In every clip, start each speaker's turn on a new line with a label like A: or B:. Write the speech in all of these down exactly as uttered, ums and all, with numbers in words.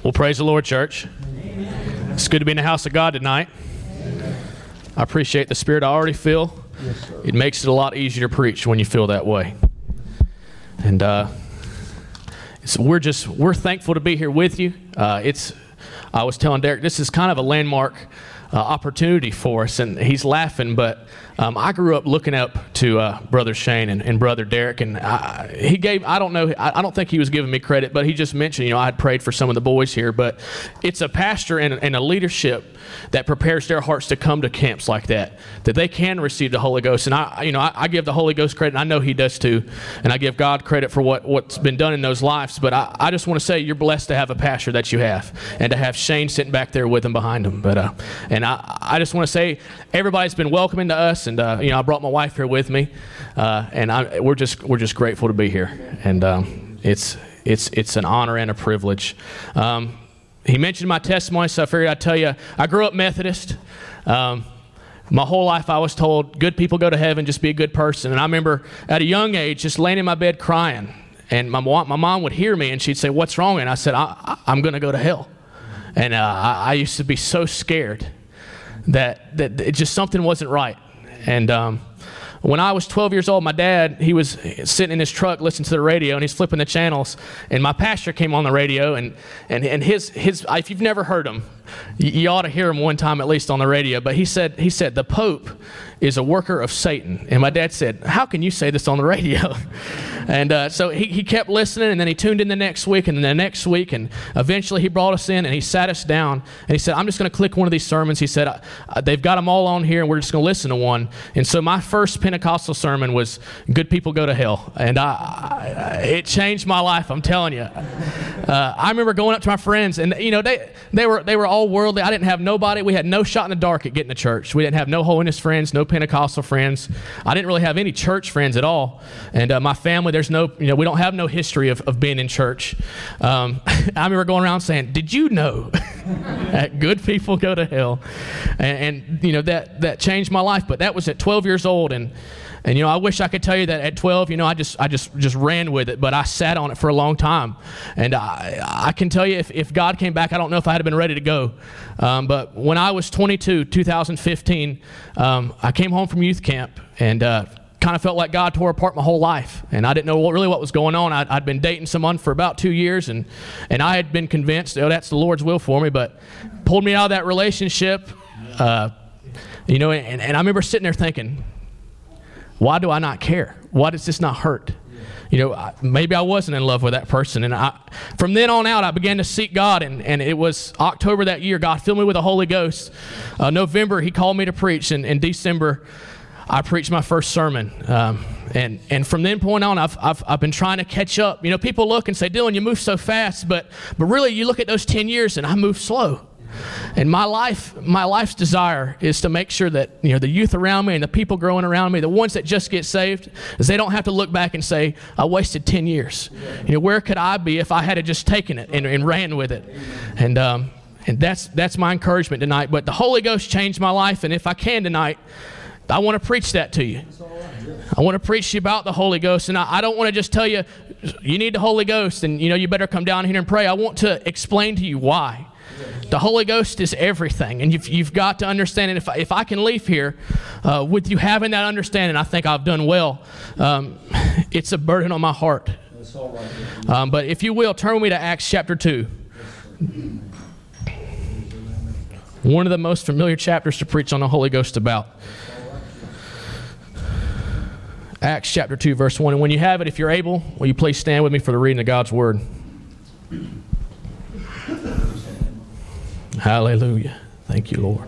A: Well, praise the Lord, church. Amen. It's good to be in the house of God tonight. Amen. I appreciate the spirit I already feel. Yes, sir. It makes it a lot easier to preach when you feel that way. And uh, it's, we're just we're thankful to be here with you. Uh, it's I was telling Derek, this is kind of a landmark uh, opportunity for us, and he's laughing, but um, I grew up looking up to uh, Brother Shane and, and Brother Derek, and I, he gave, I don't know, I, I don't think he was giving me credit, but he just mentioned, you know, I had prayed for some of the boys here, but it's a pastor and, and a leadership that prepares their hearts to come to camps like that, that they can receive the Holy Ghost. And I, you know, I, I give the Holy Ghost credit, and I know he does too, and I give God credit for what, what's been done in those lives, but I, I just want to say you're blessed to have a pastor that you have, and to have Shane sitting back there with him behind him. But uh, and I, I just want to say everybody's been welcoming to us, and uh, you know, I brought my wife here with me, uh, and I, we're just we're just grateful to be here, and um, it's it's it's an honor and a privilege. Um, he mentioned my testimony, so I figured I'd tell you. I grew up Methodist. Um, my whole life I was told, good people go to heaven, just be a good person. And I remember at a young age just laying in my bed crying, and my mom, my mom would hear me, and she'd say, "What's wrong?" And I said, I, I, "I'm going to go to hell." And uh, I, I used to be so scared that that it just something wasn't right. And um, when I was twelve years old, my dad, he was sitting in his truck listening to the radio, and he's flipping the channels, and my pastor came on the radio, and and, and his his if you've never heard him, you, you ought to hear him one time at least on the radio. But he said he said the Pope is a worker of Satan. And my dad said, "How can you say this on the radio?" And uh, so he, he kept listening, and then he tuned in the next week, and then the next week, and eventually he brought us in, and he sat us down, and he said, "I'm just going to click one of these sermons." He said, uh, "They've got them all on here, and we're just going to listen to one." And so my first Pentecostal sermon was, "Good people go to hell." And I, I, it changed my life, I'm telling you. Uh, I remember going up to my friends, and you know, they they were they were all worldly. I didn't have nobody. We had no shot in the dark at getting to church. We didn't have no holiness friends, no Pentecostal friends. I didn't really have any church friends at all. And uh, my family, there's no, you know, we don't have no history of, of being in church. Um, I remember going around saying, "Did you know that good people go to hell?" And, and you know, that that changed my life. But that was at twelve years old, and and you know, I wish I could tell you that at twelve, you know, I just I just just ran with it, but I sat on it for a long time. And I I can tell you, if if God came back, I don't know if I had been ready to go. Um, but when I was twenty-two, two thousand fifteen, um, I came home from youth camp, and uh, kind of felt like God tore apart my whole life, and I didn't know what, really what was going on. I'd, I'd been dating someone for about two years, and and I had been convinced, oh, that's the Lord's will for me, but pulled me out of that relationship. Uh, you know, and, and I remember sitting there thinking, why do I not care? Why does this not hurt? You know, I, maybe I wasn't in love with that person. And I, from then on out, I began to seek God. And, and it was October that year, God filled me with the Holy Ghost. Uh, November, he called me to preach. And in December, I preached my first sermon. Um, and, and from then point on, I've, I've, I've been trying to catch up. You know, people look and say, "Dylan, you move so fast." But, but really, you look at those ten years, and I move slow. And my life, my life's desire is to make sure that, you know, the youth around me and the people growing around me, the ones that just get saved, is they don't have to look back and say, "I wasted ten years. You know, where could I be if I had just taken it and, and ran with it?" And um, and that's that's my encouragement tonight. But the Holy Ghost changed my life, and if I can tonight, I want to preach that to you. I want to preach to you about the Holy Ghost, and I, I don't want to just tell you, you need the Holy Ghost, and you know, you better come down here and pray. I want to explain to you why. The Holy Ghost is everything, and you've, you've got to understand it. If I, if I can leave here uh, with you having that understanding, I think I've done well. Um, it's a burden on my heart. Um, but if you will, turn with me to Acts chapter two. One of the most familiar chapters to preach on the Holy Ghost about. Acts chapter two, verse one. And when you have it, if you're able, will you please stand with me for the reading of God's Word? Hallelujah. Thank you, Lord.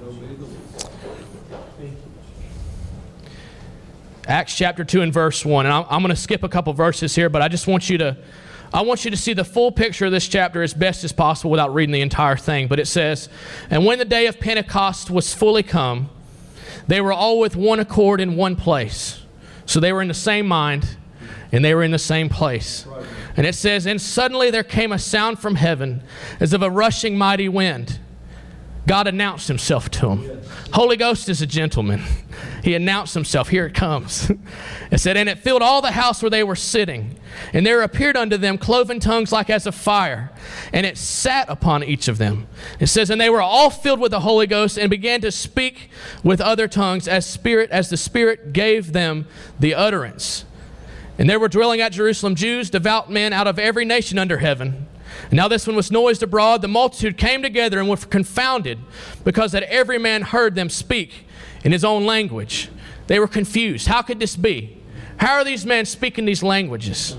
A: Acts chapter two and verse one. And I'm, I'm going to skip a couple verses here, but I just want you to I want you to see the full picture of this chapter as best as possible without reading the entire thing. But it says, "And when the day of Pentecost was fully come, they were all with one accord in one place." So they were in the same mind, and they were in the same place. And it says, "And suddenly there came a sound from heaven as of a rushing mighty wind, God announced himself to him. Holy Ghost is a gentleman. He announced himself. Here it comes. It said, and it filled all the house where they were sitting. And there appeared unto them cloven tongues like as of fire. And it sat upon each of them. It says, and they were all filled with the Holy Ghost and began to speak with other tongues as spirit, as the Spirit gave them the utterance. And there were dwelling at Jerusalem Jews, devout men out of every nation under heaven. And now this one was noised abroad. The multitude came together and were confounded, because that every man heard them speak in his own language. They were confused. How could this be? How are these men speaking these languages?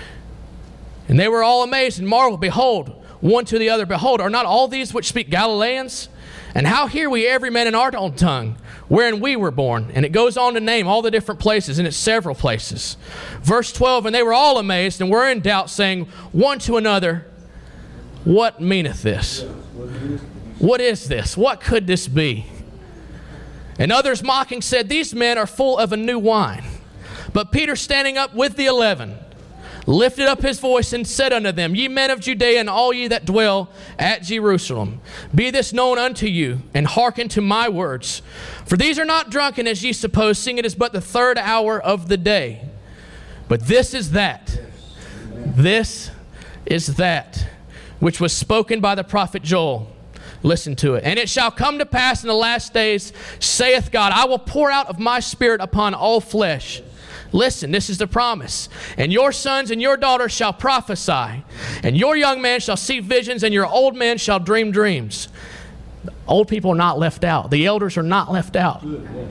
A: And they were all amazed and marveled. Behold, one to the other, behold, are not all these which speak Galileans? And how hear we every man in our own tongue, wherein we were born? And it goes on to name all the different places, and it's several places. Verse twelve, and they were all amazed and were in doubt, saying one to another, what meaneth this? What is this? What could this be? And others mocking said, these men are full of a new wine. But Peter, standing up with the eleven, lifted up his voice and said unto them, ye men of Judea, and all ye that dwell at Jerusalem, be this known unto you, and hearken to my words. For these are not drunken, as ye suppose, seeing it is but the third hour of the day. But this is that, this is that, which was spoken by the prophet Joel. Listen to it. And it shall come to pass in the last days, saith God, I will pour out of my Spirit upon all flesh. Listen, this is the promise. And your sons and your daughters shall prophesy, and your young man shall see visions, and your old men shall dream dreams. Old people are not left out. The elders are not left out.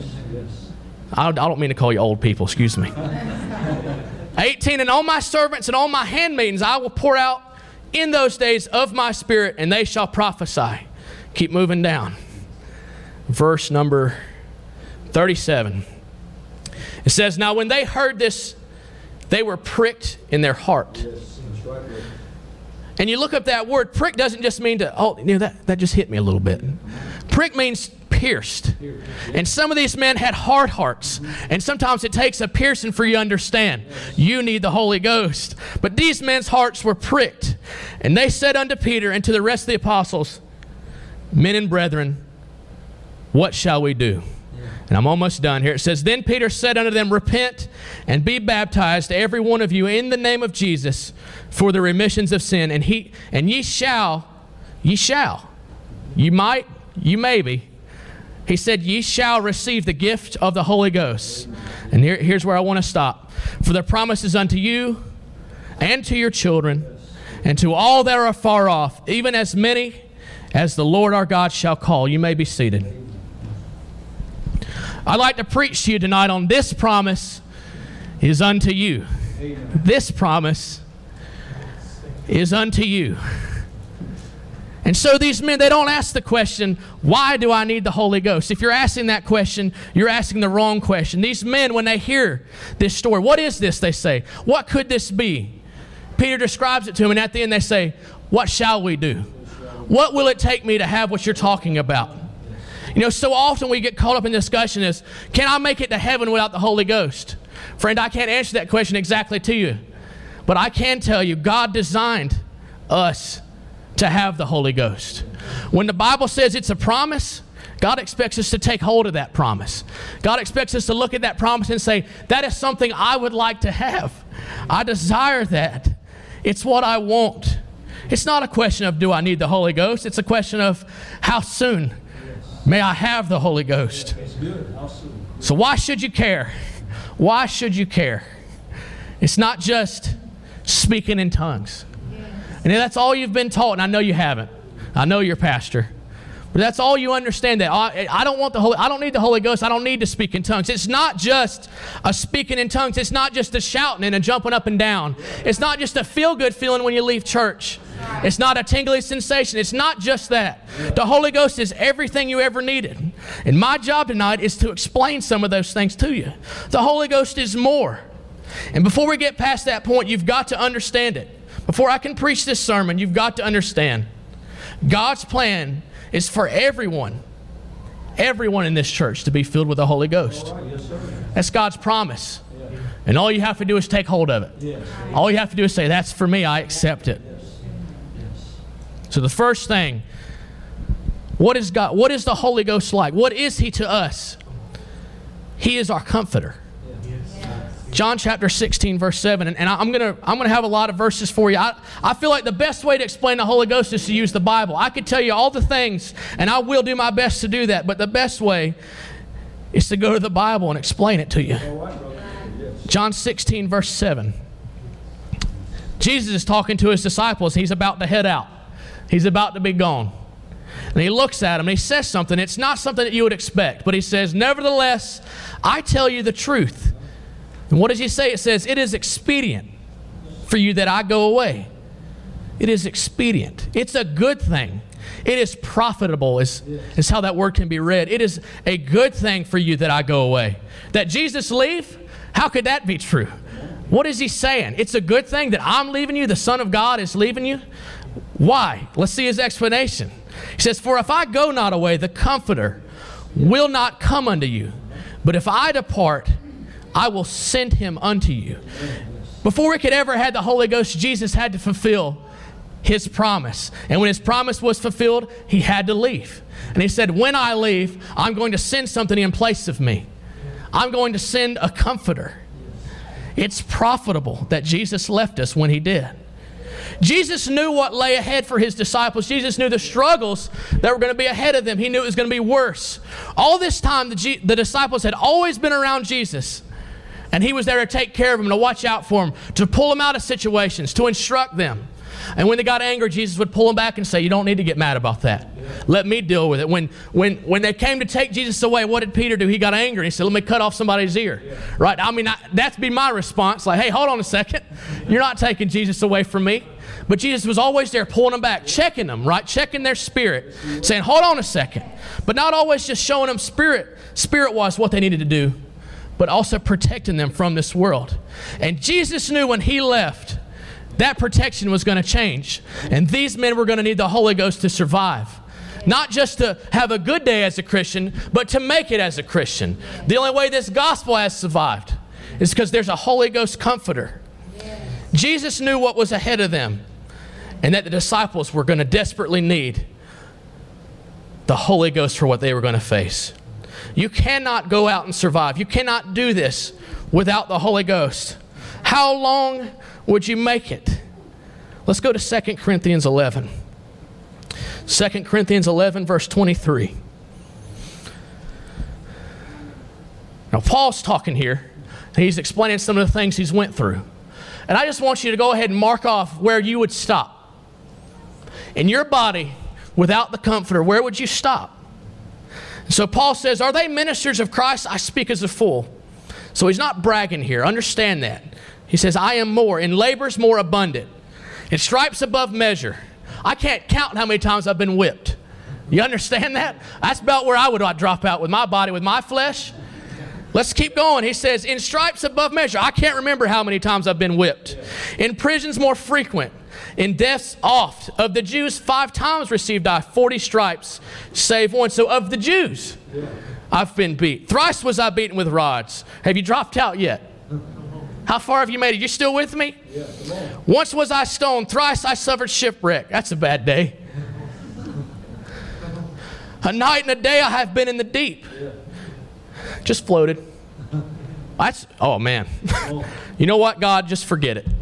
A: I, I don't mean to call you old people, excuse me. eighteen, and on my servants and on my handmaidens I will pour out in those days of my Spirit, and they shall prophesy. Keep moving down. Verse number thirty-seven. It says, now when they heard this, they were pricked in their heart. And you look up that word, prick doesn't just mean to, oh, you know, that, that just hit me a little bit. Prick means pierced. And some of these men had hard hearts. And sometimes it takes a piercing for you to understand. You need the Holy Ghost. But these men's hearts were pricked. And they said unto Peter and to the rest of the apostles, men and brethren, what shall we do? And I'm almost done here. It says, then Peter said unto them, repent and be baptized, every one of you, in the name of Jesus, for the remissions of sin. And he and ye shall, ye shall, you might, you maybe. He said, ye shall receive the gift of the Holy Ghost. And here, here's where I want to stop. For the promise is unto you and to your children and to all that are far off, even as many as the Lord our God shall call. You may be seated. I'd like to preach to you tonight on this promise is unto you. Amen. This promise is unto you. And so these men, they don't ask the question, why do I need the Holy Ghost? If you're asking that question, you're asking the wrong question. These men, when they hear this story, what is this, they say? What could this be? Peter describes it to them, and at the end they say, what shall we do? What will it take me to have what you're talking about? You know, so often we get caught up in discussion is, can I make it to heaven without the Holy Ghost? Friend, I can't answer that question exactly to you. But I can tell you, God designed us to have the Holy Ghost. When the Bible says it's a promise, God expects us to take hold of that promise. God expects us to look at that promise and say, that is something I would like to have. I desire that. It's what I want. It's not a question of, do I need the Holy Ghost? It's a question of, how soon may I have the Holy Ghost? So why should you care? Why should you care? It's not just speaking in tongues. And that's all you've been taught, and I know you haven't. I know you're a pastor. But that's all you understand, that I, I don't want the Holy, I don't need the Holy Ghost. I don't need to speak in tongues. It's not just a speaking in tongues. It's not just a shouting and a jumping up and down. It's not just a feel-good feeling when you leave church. It's not a tingly sensation. It's not just that. The Holy Ghost is everything you ever needed. And my job tonight is to explain some of those things to you. The Holy Ghost is more. And before we get past that point, you've got to understand it. Before I can preach this sermon, you've got to understand God's plan is for everyone, everyone in this church to be filled with the Holy Ghost. That's God's promise. And all you have to do is take hold of it. All you have to do is say, that's for me, I accept it. So the first thing What is God? What is the Holy Ghost like? What is He to us? He is our comforter. John chapter sixteen, verse seven, and, and I'm gonna I'm gonna have a lot of verses for you. I, I feel like the best way to explain the Holy Ghost is to use the Bible. I could tell you all the things, and I will do my best to do that, but the best way is to go to the Bible and explain it to you. John sixteen, verse seven. Jesus is talking to His disciples. He's about to head out. He's about to be gone. And He looks at them and He says something. It's not something that you would expect, but He says, "Nevertheless, I tell you the truth." And what does He say? It says, "It is expedient for you that I go away." It is expedient. It's a good thing. It is profitable is, is how that word can be read. It is a good thing for you that I go away. That Jesus leave? How could that be true? What is He saying? It's a good thing that I'm leaving you, the Son of God is leaving you? Why? Let's see His explanation. He says, "For if I go not away, the Comforter will not come unto you. But if I depart, I will send Him unto you." Before we could ever have the Holy Ghost, Jesus had to fulfill His promise. And when His promise was fulfilled, He had to leave. And He said, "When I leave, I'm going to send something in place of me. I'm going to send a comforter." It's profitable that Jesus left us when He did. Jesus knew what lay ahead for His disciples. Jesus knew the struggles that were going to be ahead of them. He knew it was going to be worse. All this time, the, G- the disciples had always been around Jesus. And He was there to take care of them, to watch out for them, to pull them out of situations, to instruct them. And when they got angry, Jesus would pull them back and say, "You don't need to get mad about that. Let me deal with it." When when when they came to take Jesus away, what did Peter do? He got angry. He said, "Let me cut off somebody's ear." Right? I mean, I, that'd be my response. Like, "Hey, hold on a second. You're not taking Jesus away from me." But Jesus was always there pulling them back, checking them, right? Checking their spirit, saying, "Hold on a second." But not always just showing them spirit, spirit-wise what they needed to do, but also protecting them from this world. And Jesus knew when He left, that protection was going to change. And these men were going to need the Holy Ghost to survive. Not just to have a good day as a Christian, but to make it as a Christian. The only way this gospel has survived is because there's a Holy Ghost comforter. Jesus knew what was ahead of them, and that the disciples were going to desperately need the Holy Ghost for what they were going to face. You cannot go out and survive. You cannot do this without the Holy Ghost. How long would you make it? Let's go to Second Corinthians eleven. Second Corinthians eleven, verse twenty-three. Now, Paul's talking here. He's explaining some of the things he's went through. And I just want you to go ahead and mark off where you would stop. In your body, without the Comforter, where would you stop? So Paul says, "Are they ministers of Christ? I speak as a fool." So he's not bragging here. Understand that. He says, "I am more, in labors more abundant, in stripes above measure. I can't count how many times I've been whipped." You understand that? That's about where I would drop out with my body, with my flesh. Let's keep going. He says, "In stripes above measure." I can't remember how many times I've been whipped. "In prisons more frequent, in deaths oft. Of the Jews five times received I forty stripes, save one." So of the Jews, I've been beat. "Thrice was I beaten with rods." Have you dropped out yet? How far have you made it? You still with me?
B: Yeah, come on.
A: "Once was I stoned, thrice I suffered shipwreck." That's a bad day. "A night and a day I have been in the deep."
B: Yeah.
A: Just floated. That's, oh man. You know what, God? Just forget it.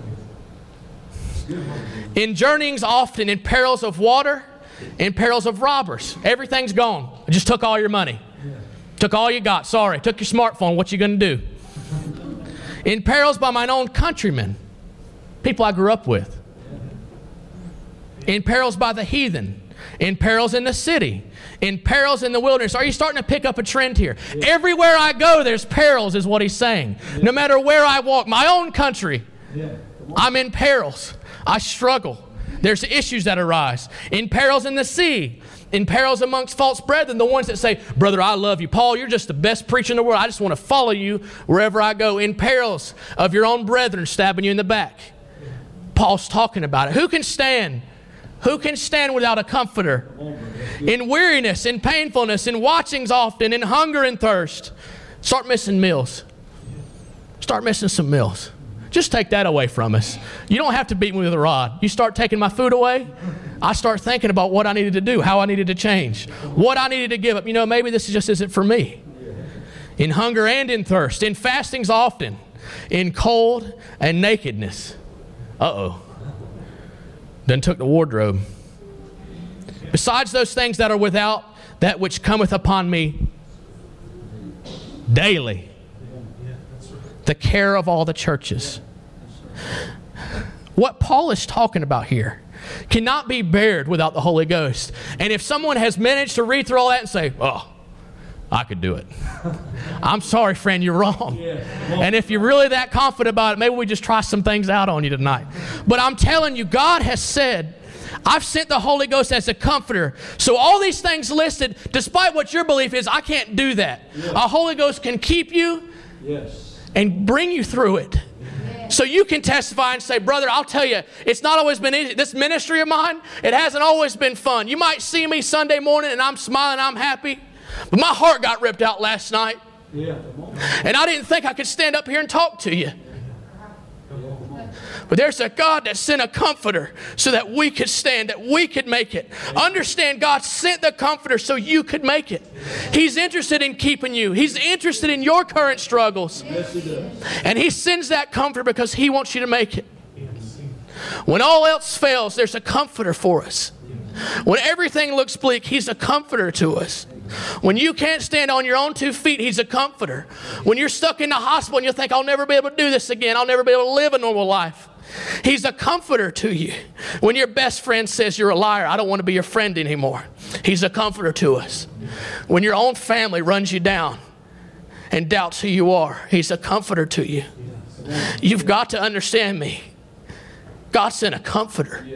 A: "In journeyings often, in perils of water, in perils of robbers." Everything's gone. I just took all your money.
B: Yeah.
A: Took all you got. Sorry. Took your smartphone. What you going to do? "In perils by mine own countrymen," people I grew up with. "In perils by the heathen." "In perils in the city." "In perils in the wilderness." Are you starting to pick up a trend here? Yeah. Everywhere I go, there's perils, is what he's saying. Yeah. No matter where I walk, my own country, yeah. I'm in perils. I struggle. There's issues that arise. "In perils in the sea." "In perils amongst false brethren," the ones that say, "Brother, I love you. Paul, you're just the best preacher in the world. I just want to follow you wherever I go." "In perils of your own brethren stabbing you in the back." Paul's talking about it. Who can stand? Who can stand without a comforter? "In weariness, in painfulness, in watchings often, in hunger and thirst." Start missing meals. Start missing some meals. Just take that away from us. You don't have to beat me with a rod. You start taking my food away, I start thinking about what I needed to do, how I needed to change, what I needed to give up. You know, maybe this just isn't for me. In hunger and in thirst, in fastings often, in cold and nakedness. Uh-oh. Then took the wardrobe. Besides those things that are without, that which cometh upon me daily. The care of all the churches. What Paul is talking about here cannot be bared without the Holy Ghost. And if someone has managed to read through all that and say, oh, I could do it. I'm sorry, friend, you're wrong. And if you're really that confident about it, maybe we just try some things out on you tonight. But I'm telling you, God has said, I've sent the Holy Ghost as a comforter. So all these things listed, despite what your belief is, I can't do that. Yes. A Holy Ghost can keep you yes. and bring you through it. Yes. So you can testify and say, brother, I'll tell you, it's not always been easy. This ministry of mine, it hasn't always been fun. You might see me Sunday morning and I'm smiling, I'm happy. But my heart got ripped out last night. Yeah. And I didn't think I could stand up here and talk to you. But there's a God that sent a comforter so that we could stand, that we could make it. Understand, God sent the comforter so you could make it. He's interested in keeping you. He's interested in your current struggles. And He sends that comforter because He wants you to make it. When all else fails, there's a comforter for us. When everything looks bleak, He's a comforter to us. When you can't stand on your own two feet, He's a comforter. When you're stuck in the hospital and you think, I'll never be able to do this again, I'll never be able to live a normal life, He's a comforter to you. When your best friend says you're a liar, I don't want to be your friend anymore, He's a comforter to us. When your own family runs you down and doubts who you are, He's a comforter to you. You've got to understand me. God sent a comforter.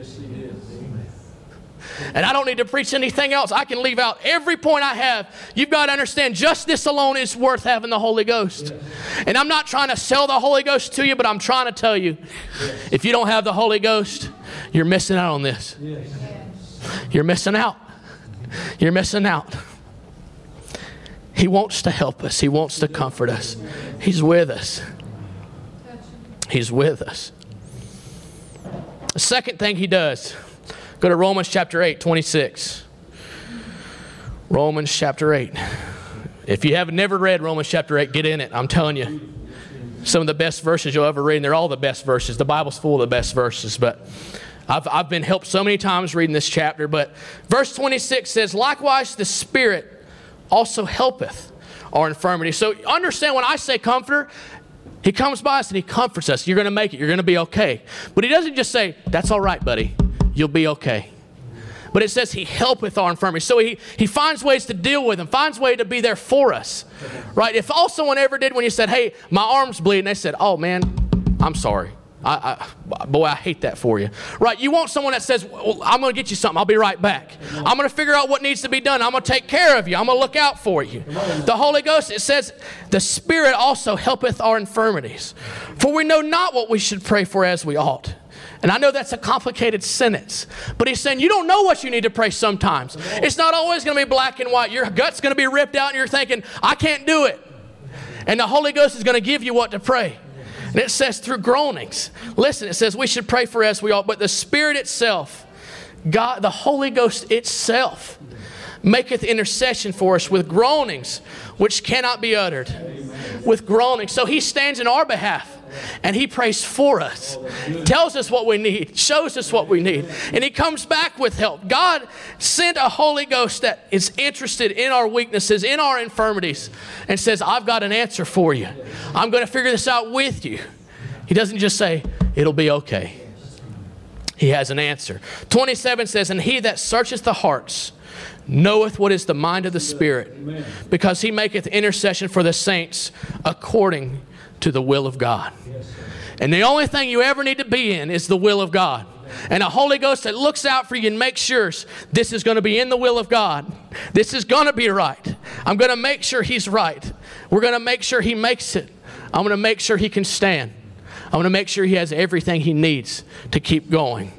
A: And I don't need to preach anything else. I can leave out every point I have. You've got to understand, just this alone is worth having the Holy Ghost. And I'm not trying to sell the Holy Ghost to you, but I'm trying to tell you, if you don't have the Holy Ghost, you're missing out on this. You're missing out. You're missing out. He wants to help us. He wants to comfort us. He's with us. He's with us. The second thing He does, go to Romans chapter eight, twenty-six. Romans chapter eight. If you have never read Romans chapter eight, get in it. I'm telling you, some of the best verses you'll ever read, and they're all the best verses. The Bible's full of the best verses, but I've, I've been helped so many times reading this chapter. But verse twenty-six says, likewise the Spirit also helpeth our infirmity. So understand, when I say comforter, He comes by us and He comforts us. You're going to make it. You're going to be okay. But He doesn't just say, that's all right, buddy. You'll be okay. But it says He helpeth our infirmity. So he, he finds ways to deal with them, finds ways to be there for us. Right? If all someone ever did when you said, hey, my arm's bleeding, they said, oh, man, I'm sorry. I, I, boy, I hate that for you. Right? You want someone that says, well, I'm going to get you something. I'll be right back. I'm going to figure out what needs to be done. I'm going to take care of you. I'm going to look out for you. The Holy Ghost, it says, the Spirit also helpeth our infirmities. For we know not what we should pray for as we ought. And I know that's a complicated sentence, but He's saying you don't know what you need to pray sometimes. It's not always going to be black and white. Your gut's going to be ripped out and you're thinking, I can't do it. And the Holy Ghost is going to give you what to pray. And it says through groanings. Listen, it says we should pray for as we ought, but the Spirit itself, God, the Holy Ghost itself, maketh intercession for us with groanings which cannot be uttered. With groanings. So He stands in our behalf. And He prays for us, tells us what we need, shows us what we need, and He comes back with help. God sent a Holy Ghost that is interested in our weaknesses, in our infirmities, and says, I've got an answer for you. I'm going to figure this out with you. He doesn't just say, it'll be okay. He has an answer. twenty-seven says, and He that searcheth the hearts knoweth what is the mind of the Spirit, because He maketh intercession for the saints according to the will of God. And the only thing you ever need to be in is the will of God. And a Holy Ghost that looks out for you and makes sure this is going to be in the will of God. This is going to be right. I'm going to make sure He's right. We're going to make sure He makes it. I'm going to make sure He can stand. I'm going to make sure He has everything He needs to keep going.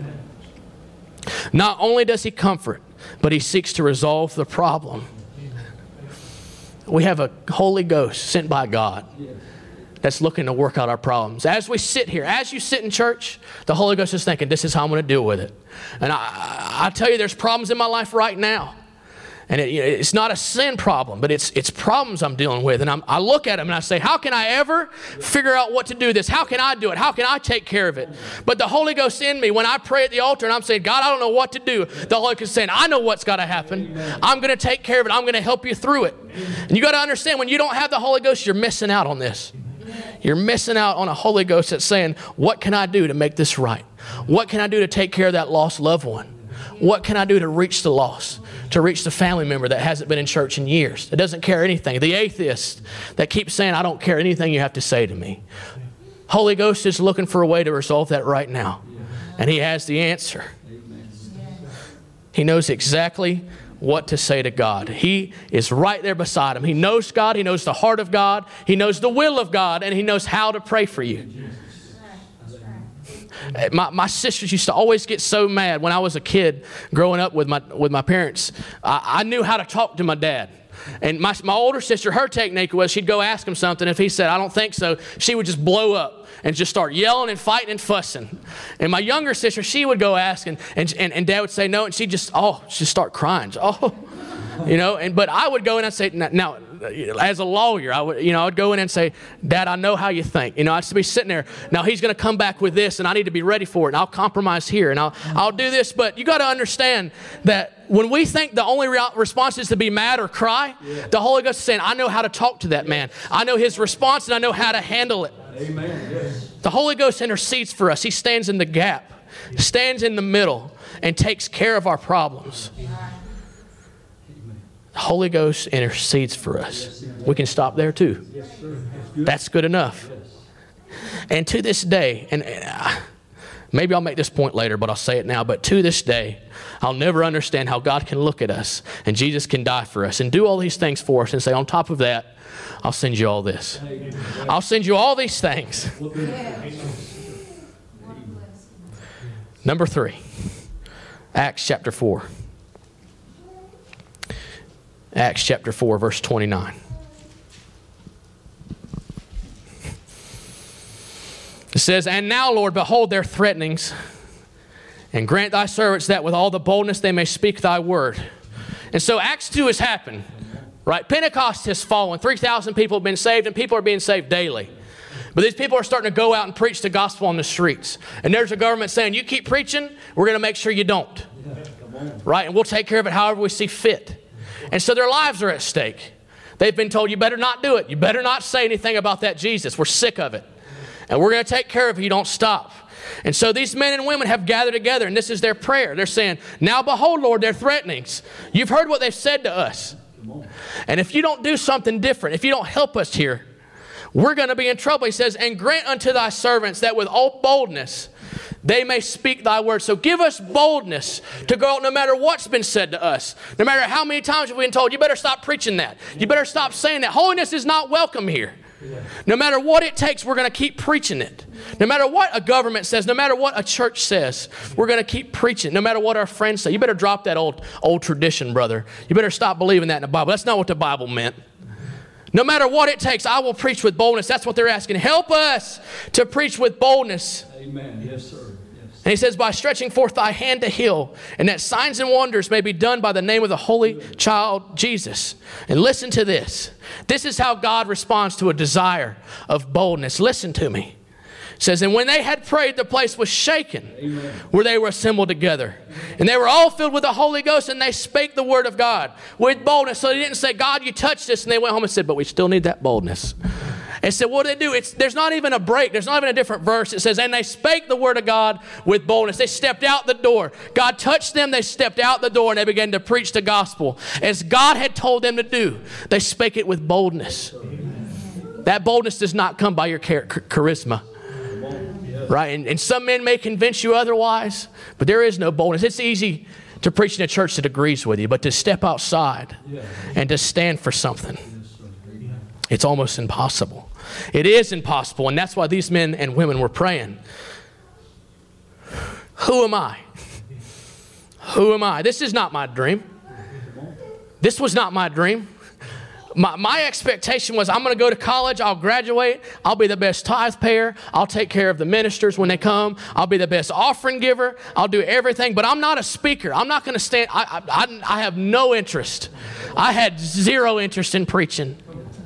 A: Not only does He comfort, but He seeks to resolve the problem. We have a Holy Ghost sent by God that's looking to work out our problems. As we sit here, as you sit in church, the Holy Ghost is thinking, this is how I'm going to deal with it. And I, I tell you, there's problems in my life right now. And it, you know, it's not a sin problem, but it's it's problems I'm dealing with. And I'm, I look at them and I say, how can I ever figure out what to do this? How can I do it? How can I take care of it? But the Holy Ghost in me, when I pray at the altar and I'm saying, God, I don't know what to do, the Holy Ghost is saying, I know what's got to happen. I'm going to take care of it. I'm going to help you through it. And you got to understand, when you don't have the Holy Ghost, you're missing out on this. You're missing out on a Holy Ghost that's saying, what can I do to make this right? What can I do to take care of that lost loved one? What can I do to reach the lost? To reach the family member that hasn't been in church in years, that doesn't care anything. The atheist that keeps saying, I don't care anything you have to say to me. Holy Ghost is looking for a way to resolve that right now. And He has the answer. He knows exactly what to say to God. He is right there beside him. He knows God. He knows the heart of God. He knows the will of God. And He knows how to pray for you. My, my sisters used to always get so mad when I was a kid growing up with my with my parents. I, I knew how to talk to my dad. And my, my older sister, her technique was she'd go ask him something. If he said, I don't think so, she would just blow up and just start yelling and fighting and fussing. And my younger sister, she would go ask, and, and, and, and Dad would say no, and she'd just, oh, she'd start crying. Oh, you know, and but I would go in and say, now, as a lawyer, I would, you know, I would go in and say, Dad, I know how you think. You know, I'd be sitting there. Now he's going to come back with this, and I need to be ready for it. And I'll compromise here, and I'll I'll do this. But you got to understand that when we think the only re- response is to be mad or cry, yeah. the Holy Ghost is saying, I know how to talk to that yeah. man. I know his response, and I know how to handle it. Amen. Yes. The Holy Ghost intercedes for us. He stands in the gap, stands in the middle, and takes care of our problems. The Holy Ghost intercedes for us. We can stop there too. That's good enough. And to this day, and maybe I'll make this point later, but I'll say it now. But to this day, I'll never understand how God can look at us and Jesus can die for us and do all these things for us and say, on top of that, I'll send you all this. I'll send you all these things. Number three, Acts chapter four. Acts chapter four, verse twenty-nine. It says, and now, Lord, behold their threatenings, and grant thy servants that with all the boldness they may speak thy word. And so Acts two has happened, right? Pentecost has fallen. three thousand people have been saved, and people are being saved daily. But these people are starting to go out and preach the gospel on the streets. And there's a government saying, you keep preaching, we're going to make sure you don't. Right? And we'll take care of it however we see fit. And so their lives are at stake. They've been told, you better not do it. You better not say anything about that Jesus. We're sick of it. And we're going to take care of it if you don't stop. And so these men and women have gathered together, and this is their prayer. They're saying, now behold, Lord, their threatenings. You've heard what they've said to us. And if you don't do something different, if you don't help us here, we're going to be in trouble. He says, and grant unto thy servants that with all boldness they may speak thy word. So give us boldness to go out no matter what's been said to us. No matter how many times we've been told, you better stop preaching that. You better stop saying that. Holiness is not welcome here. No matter what it takes, we're going to keep preaching it. No matter what a government says, no matter what a church says, we're going to keep preaching. No matter what our friends say. You better drop that old, old tradition, brother. You better stop believing that in the Bible. That's not what the Bible meant. No matter what it takes, I will preach with boldness. That's what they're asking. Help us to preach with boldness.
B: Amen. Yes, sir. Yes.
A: And he says, by stretching forth thy hand to heal, and that signs and wonders may be done by the name of the Holy Child Jesus. And listen to this. This is how God responds to a desire of boldness. Listen to me. It says, and when they had prayed, the place was shaken. Amen. Where they were assembled together. And they were all filled with the Holy Ghost, and they spake the word of God with boldness. So they didn't say, God, you touched us. And they went home and said, but we still need that boldness. And said, what do they do? It's, there's not even a break. There's not even a different verse. It says, and they spake the word of God with boldness. They stepped out the door. God touched them. They stepped out the door, and they began to preach the gospel. As God had told them to do, they spake it with boldness. That boldness does not come by your char- charisma. Right? And, and some men may convince you otherwise, but there is no boldness. It's easy to preach in a church that agrees with you, but to step outside and to stand for something, it's almost impossible. It is impossible, and that's why these men and women were praying. Who am I? Who am I? This is not my dream. This was not my dream. My, my expectation was I'm going to go to college, I'll graduate, I'll be the best tithe payer, I'll take care of the ministers when they come, I'll be the best offering giver, I'll do everything, but I'm not a speaker. I'm not going to stand, I, I, I have no interest. I had zero interest in preaching.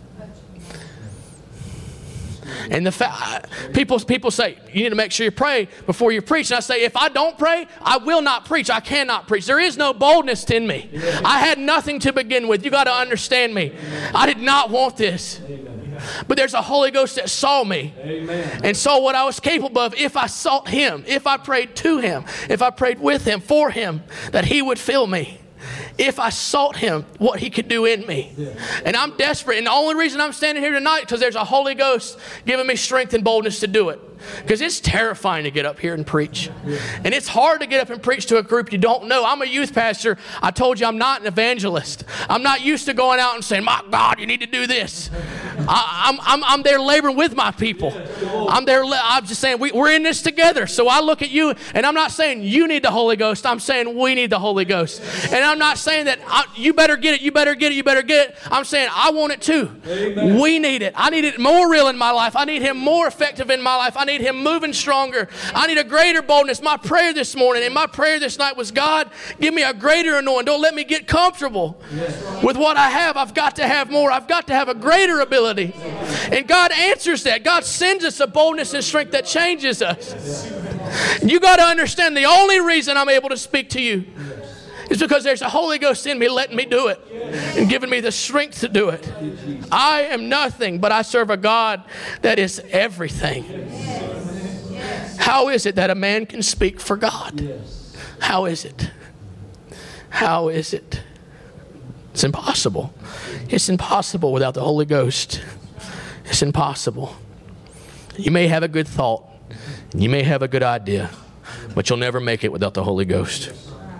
A: And the fa- people, people say, you need to make sure you pray before you preach. And I say, if I don't pray, I will not preach. I cannot preach. There is no boldness in me. I had nothing to begin with. You got to understand me. I did not want this. But there's a Holy Ghost that saw me and saw what I was capable of if I sought Him, if I prayed to Him, if I prayed with Him, for Him, that He would fill me. If I sought Him, what He could do in me. Yeah. And I'm desperate. And the only reason I'm standing here tonight is because there's a Holy Ghost giving me strength and boldness to do it. Because it's terrifying to get up here and preach. Yeah. And it's hard to get up and preach to a group you don't know. I'm a youth pastor. I told you I'm not an evangelist. I'm not used to going out and saying, my God, you need to do this. I, I'm, I'm, I'm there laboring with my people. I'm there. I'm just saying we, we're in this together. So I look at you, and I'm not saying you need the Holy Ghost. I'm saying we need the Holy Ghost. And I'm not saying that I, you better get it, you better get it, you better get it. I'm saying I want it too. Amen. We need it. I need it more real in my life. I need Him more effective in my life. I need Him moving stronger. I need a greater boldness. My prayer this morning and my prayer this night was, God, give me a greater anointing. Don't let me get comfortable yes. with what I have. I've got to have more. I've got to have a greater ability. And God answers that. God sends us a boldness and strength that changes us. You got to understand the only reason I'm able to speak to you is because there's a Holy Ghost in me letting me do it and giving me the strength to do it. I am nothing, but I serve a God that is everything. How is it that a man can speak for God? How is it? How is it? It's impossible. It's impossible without the Holy Ghost. It's impossible. You may have a good thought. You may have a good idea, but you'll never make it without the Holy Ghost.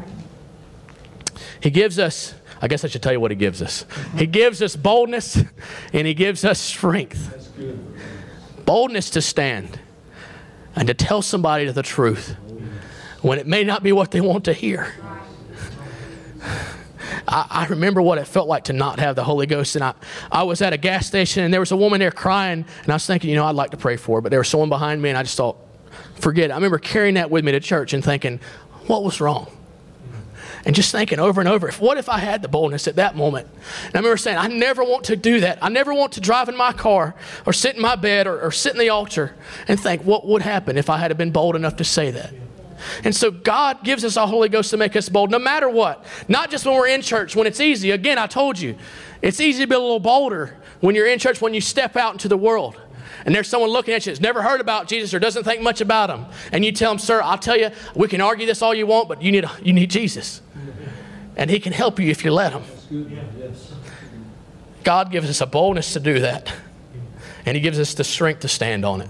A: He gives us, I guess I should tell you what He gives us. He gives us boldness and He gives us strength. Boldness to stand and to tell somebody the truth when it may not be what they want to hear. I, I remember what it felt like to not have the Holy Ghost. And I, I was at a gas station and there was a woman there crying. And I was thinking, you know, I'd like to pray for her. But there was someone behind me and I just thought, forget it. I remember carrying that with me to church and thinking, what was wrong? And just thinking over and over, if, what if I had the boldness at that moment? And I remember saying, I never want to do that. I never want to drive in my car or sit in my bed or, or sit in the altar and think, what would happen if I had been bold enough to say that? And so God gives us a Holy Ghost to make us bold no matter what. Not just when we're in church, when it's easy. Again, I told you, it's easy to be a little bolder when you're in church, when you step out into the world. And there's someone looking at you that's never heard about Jesus or doesn't think much about Him. And you tell them, sir, I'll tell you, we can argue this all you want, but you need, a, you need Jesus. And He can help you if you let Him. God gives us a boldness to do that. And He gives us the strength to stand on it.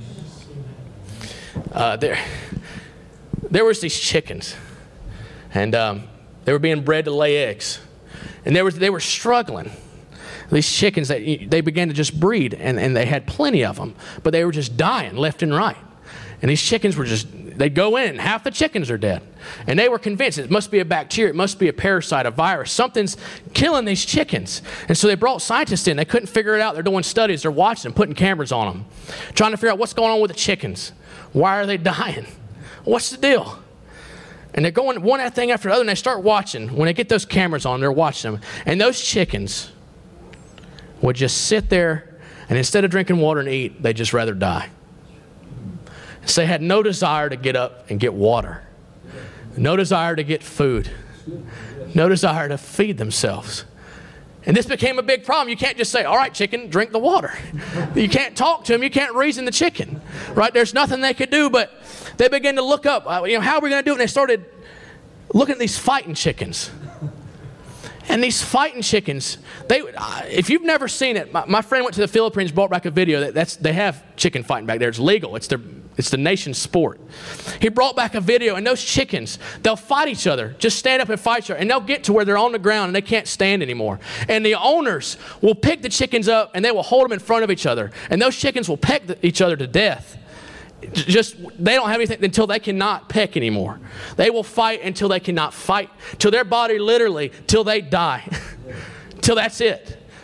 A: Uh, there, there was these chickens. And um, they were being bred to lay eggs. And they were, they were struggling. These chickens, they, they began to just breed, and, and they had plenty of them, but they were just dying left and right. And these chickens were just, they'd go in, and half the chickens are dead. And they were convinced it must be a bacteria, it must be a parasite, a virus. Something's killing these chickens. And so they brought scientists in. They couldn't figure it out. They're doing studies. They're watching them, putting cameras on them, trying to figure out what's going on with the chickens. Why are they dying? What's the deal? And they're going one thing after the other, and they start watching. When they get those cameras on, they're watching them. And those chickens would just sit there, and instead of drinking water and eat, they'd just rather die. So they had no desire to get up and get water. No desire to get food. No desire to feed themselves. And this became a big problem. You can't just say, all right, chicken, drink the water. You can't talk to them. You can't reason the chicken. Right? There's nothing they could do, but they began to look up, uh, you know, how are we going to do it? And they started looking at these fighting chickens. And these fighting chickens, they, uh, if you've never seen it, my, my friend went to the Philippines, brought back a video. That, that's they have chicken fighting back there. It's legal. It's their, it's the nation's sport. He brought back a video, and those chickens, they'll fight each other. Just stand up and fight each other. And they'll get to where they're on the ground, and they can't stand anymore. And the owners will pick the chickens up, and they will hold them in front of each other. And those chickens will peck the, each other to death. Just, they don't have anything until they cannot peck anymore. They will fight until they cannot fight, till their body literally, till they die, till that's it.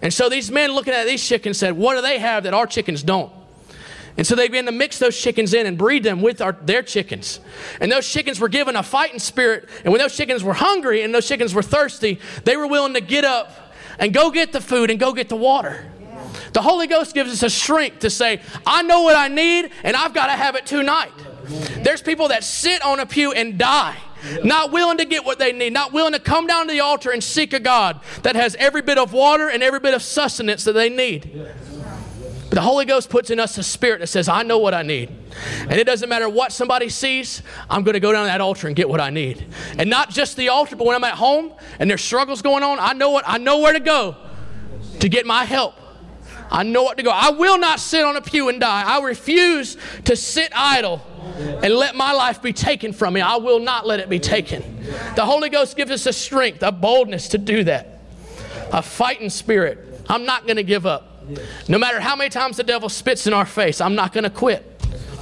A: And so these men looking at these chickens said, what do they have that our chickens don't? And so they began to mix those chickens in and breed them with our, their chickens. And those chickens were given a fighting spirit. And when those chickens were hungry and those chickens were thirsty, they were willing to get up and go get the food and go get the water. Yeah. The Holy Ghost gives us a strength to say, I know what I need and I've got to have it tonight. Yeah. There's people that sit on a pew and die, yeah. not willing to get what they need, not willing to come down to the altar and seek a God that has every bit of water and every bit of sustenance that they need. Yeah. The Holy Ghost puts in us a spirit that says, I know what I need. And it doesn't matter what somebody sees, I'm going to go down to that altar and get what I need. And not just the altar, but when I'm at home and there's struggles going on, I know what I know where to go to get my help. I know what to go. I will not sit on a pew and die. I refuse to sit idle and let my life be taken from me. I will not let it be taken. The Holy Ghost gives us a strength, a boldness to do that. A fighting spirit. I'm not going to give up. No matter how many times the devil spits in our face, I'm not going to quit.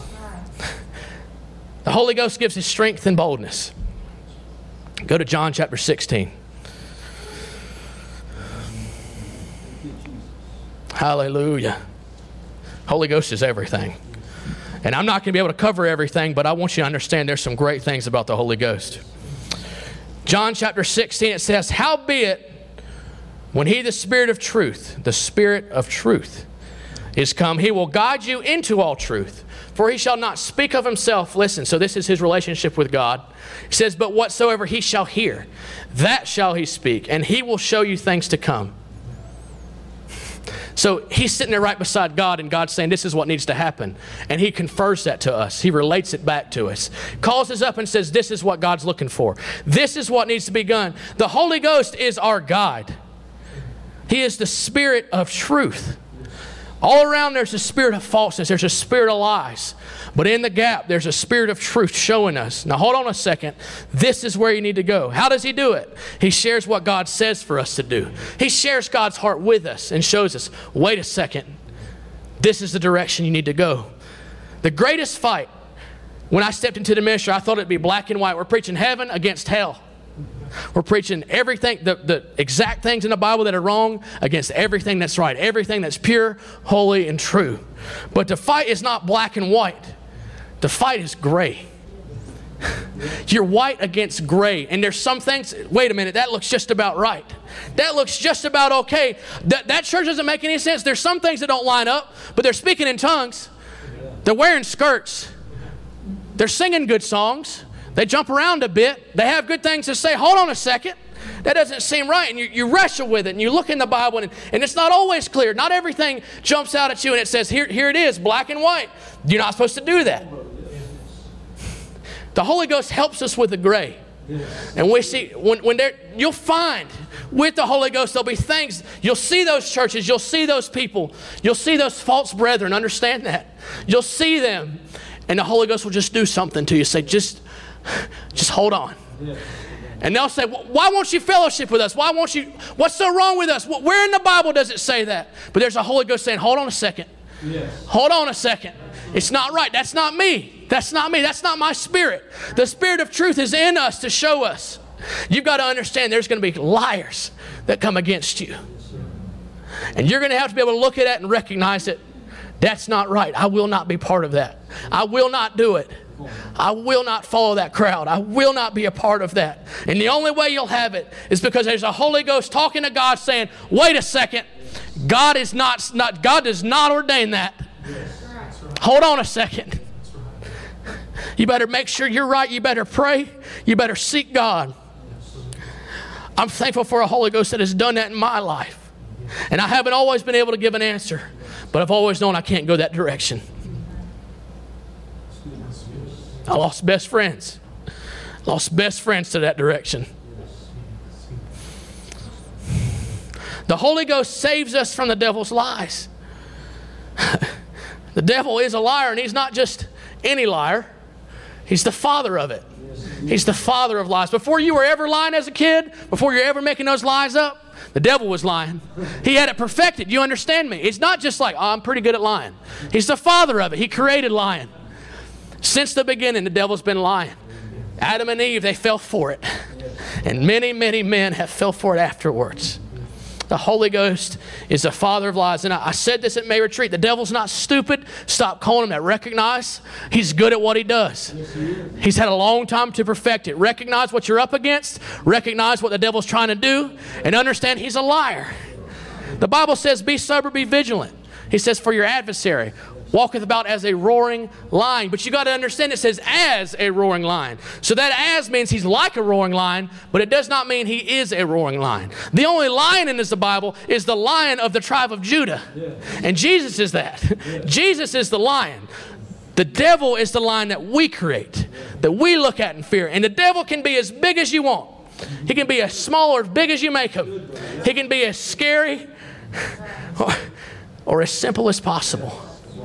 A: The Holy Ghost gives us strength and boldness. Go to John chapter sixteen. Hallelujah. Holy Ghost is everything. And I'm not going to be able to cover everything, but I want you to understand there's some great things about the Holy Ghost. John chapter sixteen, it says, howbeit, when he, the Spirit of truth, the Spirit of truth, is come, he will guide you into all truth. For he shall not speak of himself. Listen, so this is his relationship with God. He says, but whatsoever he shall hear, that shall he speak, and he will show you things to come. So he's sitting there right beside God, and God's saying, this is what needs to happen. And he confers that to us. He relates it back to us. Calls us up and says, this is what God's looking for. This is what needs to be done. The Holy Ghost is our guide. He is the Spirit of truth. All around there's a spirit of falseness. There's a spirit of lies. But in the gap, there's a spirit of truth showing us. Now hold on a second. This is where you need to go. How does he do it? He shares what God says for us to do. He shares God's heart with us and shows us, wait a second. This is the direction you need to go. The greatest fight, when I stepped into the ministry, I thought it'd be black and white. We're preaching heaven against hell. We're preaching everything, the, the exact things in the Bible that are wrong against everything that's right, everything that's pure, holy, and true. But the fight is not black and white. The fight is gray. You're white against gray. And there's some things, wait a minute, that looks just about right. That looks just about okay. That, that church doesn't make any sense. There's some things that don't line up, but they're speaking in tongues. They're wearing skirts. They're singing good songs. They jump around a bit. They have good things to say. Hold on a second. That doesn't seem right. And you, you wrestle with it. And you look in the Bible. And, and it's not always clear. Not everything jumps out at you and it says, here, here it is, black and white. You're not supposed to do that. The Holy Ghost helps us with the gray. And we see, when, when there, you'll find with the Holy Ghost, there'll be things. You'll see those churches. You'll see those people. You'll see those false brethren. Understand that. You'll see them. And the Holy Ghost will just do something to you. Say, just... Just hold on. And they'll say, well, why won't you fellowship with us? Why won't you? What's so wrong with us? Where in the Bible does it say that? But there's a Holy Ghost saying, hold on a second. Yes. Hold on a second. It's not right. That's not me. That's not me. That's not my spirit. The Spirit of truth is in us to show us. You've got to understand there's going to be liars that come against you. And you're going to have to be able to look at that and recognize it. That's not right. I will not be part of that. I will not do it. I will not follow that crowd. I will not be a part of that. And the only way you'll have it is because there's a Holy Ghost talking to God saying, wait a second, God is not, not God does not ordain that. Hold on a second. You better make sure you're right. You better pray. You better seek God. I'm thankful for a Holy Ghost that has done that in my life. And I haven't always been able to give an answer, but I've always known I can't go that direction. I lost best friends. Lost best friends to that direction. The Holy Ghost saves us from the devil's lies. The devil is a liar, and he's not just any liar. He's the father of it. He's the father of lies. Before you were ever lying as a kid, before you were ever making those lies up, the devil was lying. He had it perfected. You understand me? It's not just like, oh, I'm pretty good at lying. He's the father of it. He created lying. Since the beginning, the devil's been lying. Adam and Eve, they fell for it. And many, many men have fell for it afterwards. The Holy Ghost is the father of lies. And I, I said this at May Retreat. The devil's not stupid. Stop calling him that. Recognize he's good at what he does.
B: Yes, he is.
A: He's had a long time to perfect it. Recognize what you're up against. Recognize what the devil's trying to do. And understand he's a liar. The Bible says, be sober, be vigilant. He says, for your adversary walketh about as a roaring lion. But you got to understand it says as a roaring lion. So that as means he's like a roaring lion, but it does not mean he is a roaring lion. The only lion in this the Bible is the Lion of the tribe of Judah. Yeah. And Jesus is that. Yeah. Jesus is the lion. The devil is the lion that we create, that we look at and fear. And the devil can be as big as you want. He can be as small or as big as you make him. He can be as scary or, or as simple as possible.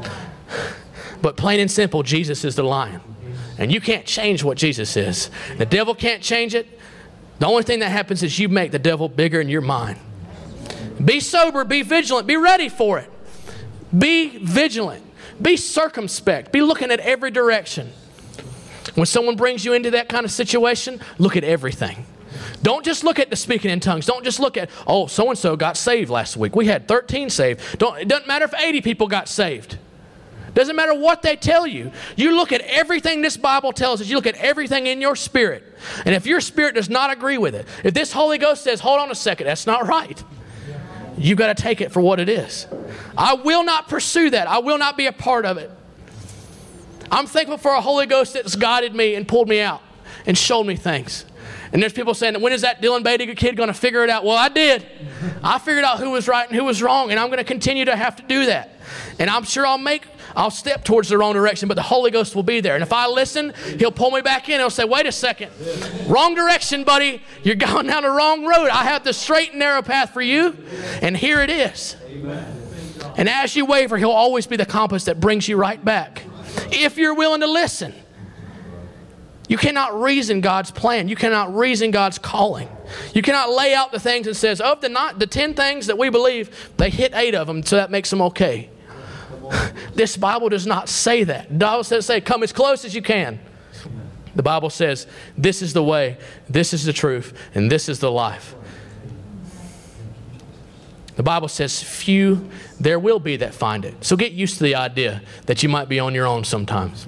A: But plain and simple, Jesus is the lion. And you can't change what Jesus is. The devil can't change it. The only thing that happens is you make the devil bigger in your mind. Be sober, be vigilant, be ready for it. Be vigilant. Be circumspect. Be looking at every direction. When someone brings you into that kind of situation, look at everything. Don't just look at the speaking in tongues. Don't just look at, oh, so-and-so got saved last week. We had thirteen saved. Don't, it doesn't matter if eighty people got saved. Doesn't matter what they tell you. You look at everything this Bible tells us. You look at everything in your spirit. And if your spirit does not agree with it, if this Holy Ghost says, hold on a second, that's not right, you've got to take it for what it is. I will not pursue that. I will not be a part of it. I'm thankful for a Holy Ghost that's guided me and pulled me out and showed me things. And there's people saying, when is that Dylan Beatty kid going to figure it out? Well, I did. I figured out who was right and who was wrong, and I'm going to continue to have to do that. And I'm sure I'll make, I'll step towards the wrong direction, but the Holy Ghost will be there. And if I listen, he'll pull me back in. He'll say, wait a second. Wrong direction, buddy. You're going down the wrong road. I have the straight and narrow path for you, and here it is. And as you waver, he'll always be the compass that brings you right back. If you're willing to listen. You cannot reason God's plan. You cannot reason God's calling. You cannot lay out the things and says, of the not, the ten things that we believe, they hit eight of them, so that makes them okay. This Bible does not say that. The Bible says, say, come as close as you can. The Bible says, this is the way, this is the truth, and this is the life. The Bible says, few there will be that find it. So get used to the idea that you might be on your own sometimes.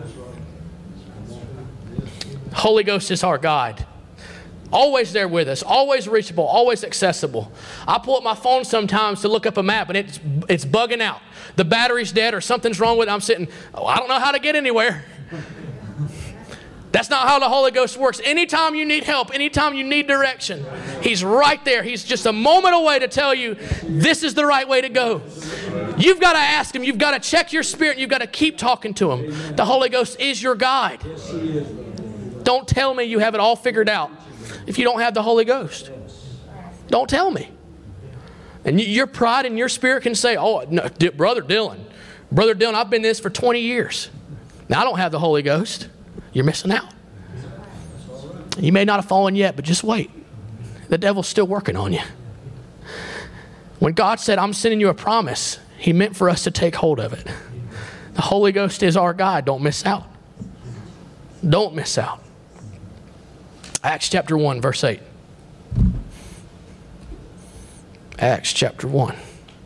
A: Holy Ghost is our guide. Always there with us, always reachable, always accessible. I pull up my phone sometimes to look up a map and it's, it's bugging out. The battery's dead or something's wrong with it. I'm sitting, oh, I don't know how to get anywhere. That's not how the Holy Ghost works. Anytime you need help, anytime you need direction, He's right there. He's just a moment away to tell you, this is the right way to go. You've got to ask Him. You've got to check your spirit. You've got to keep talking to Him. The Holy Ghost is your guide. Don't tell me you have it all figured out if you don't have the Holy Ghost. Don't tell me. And your pride and your spirit can say, oh, no, Brother Dylan, Brother Dylan, I've been in this for twenty years. Now, I don't have the Holy Ghost. You're missing out. You may not have fallen yet, but just wait. The devil's still working on you. When God said, I'm sending you a promise, He meant for us to take hold of it. The Holy Ghost is our guide. Don't miss out. Don't miss out. Acts chapter one, verse eight. Acts chapter one.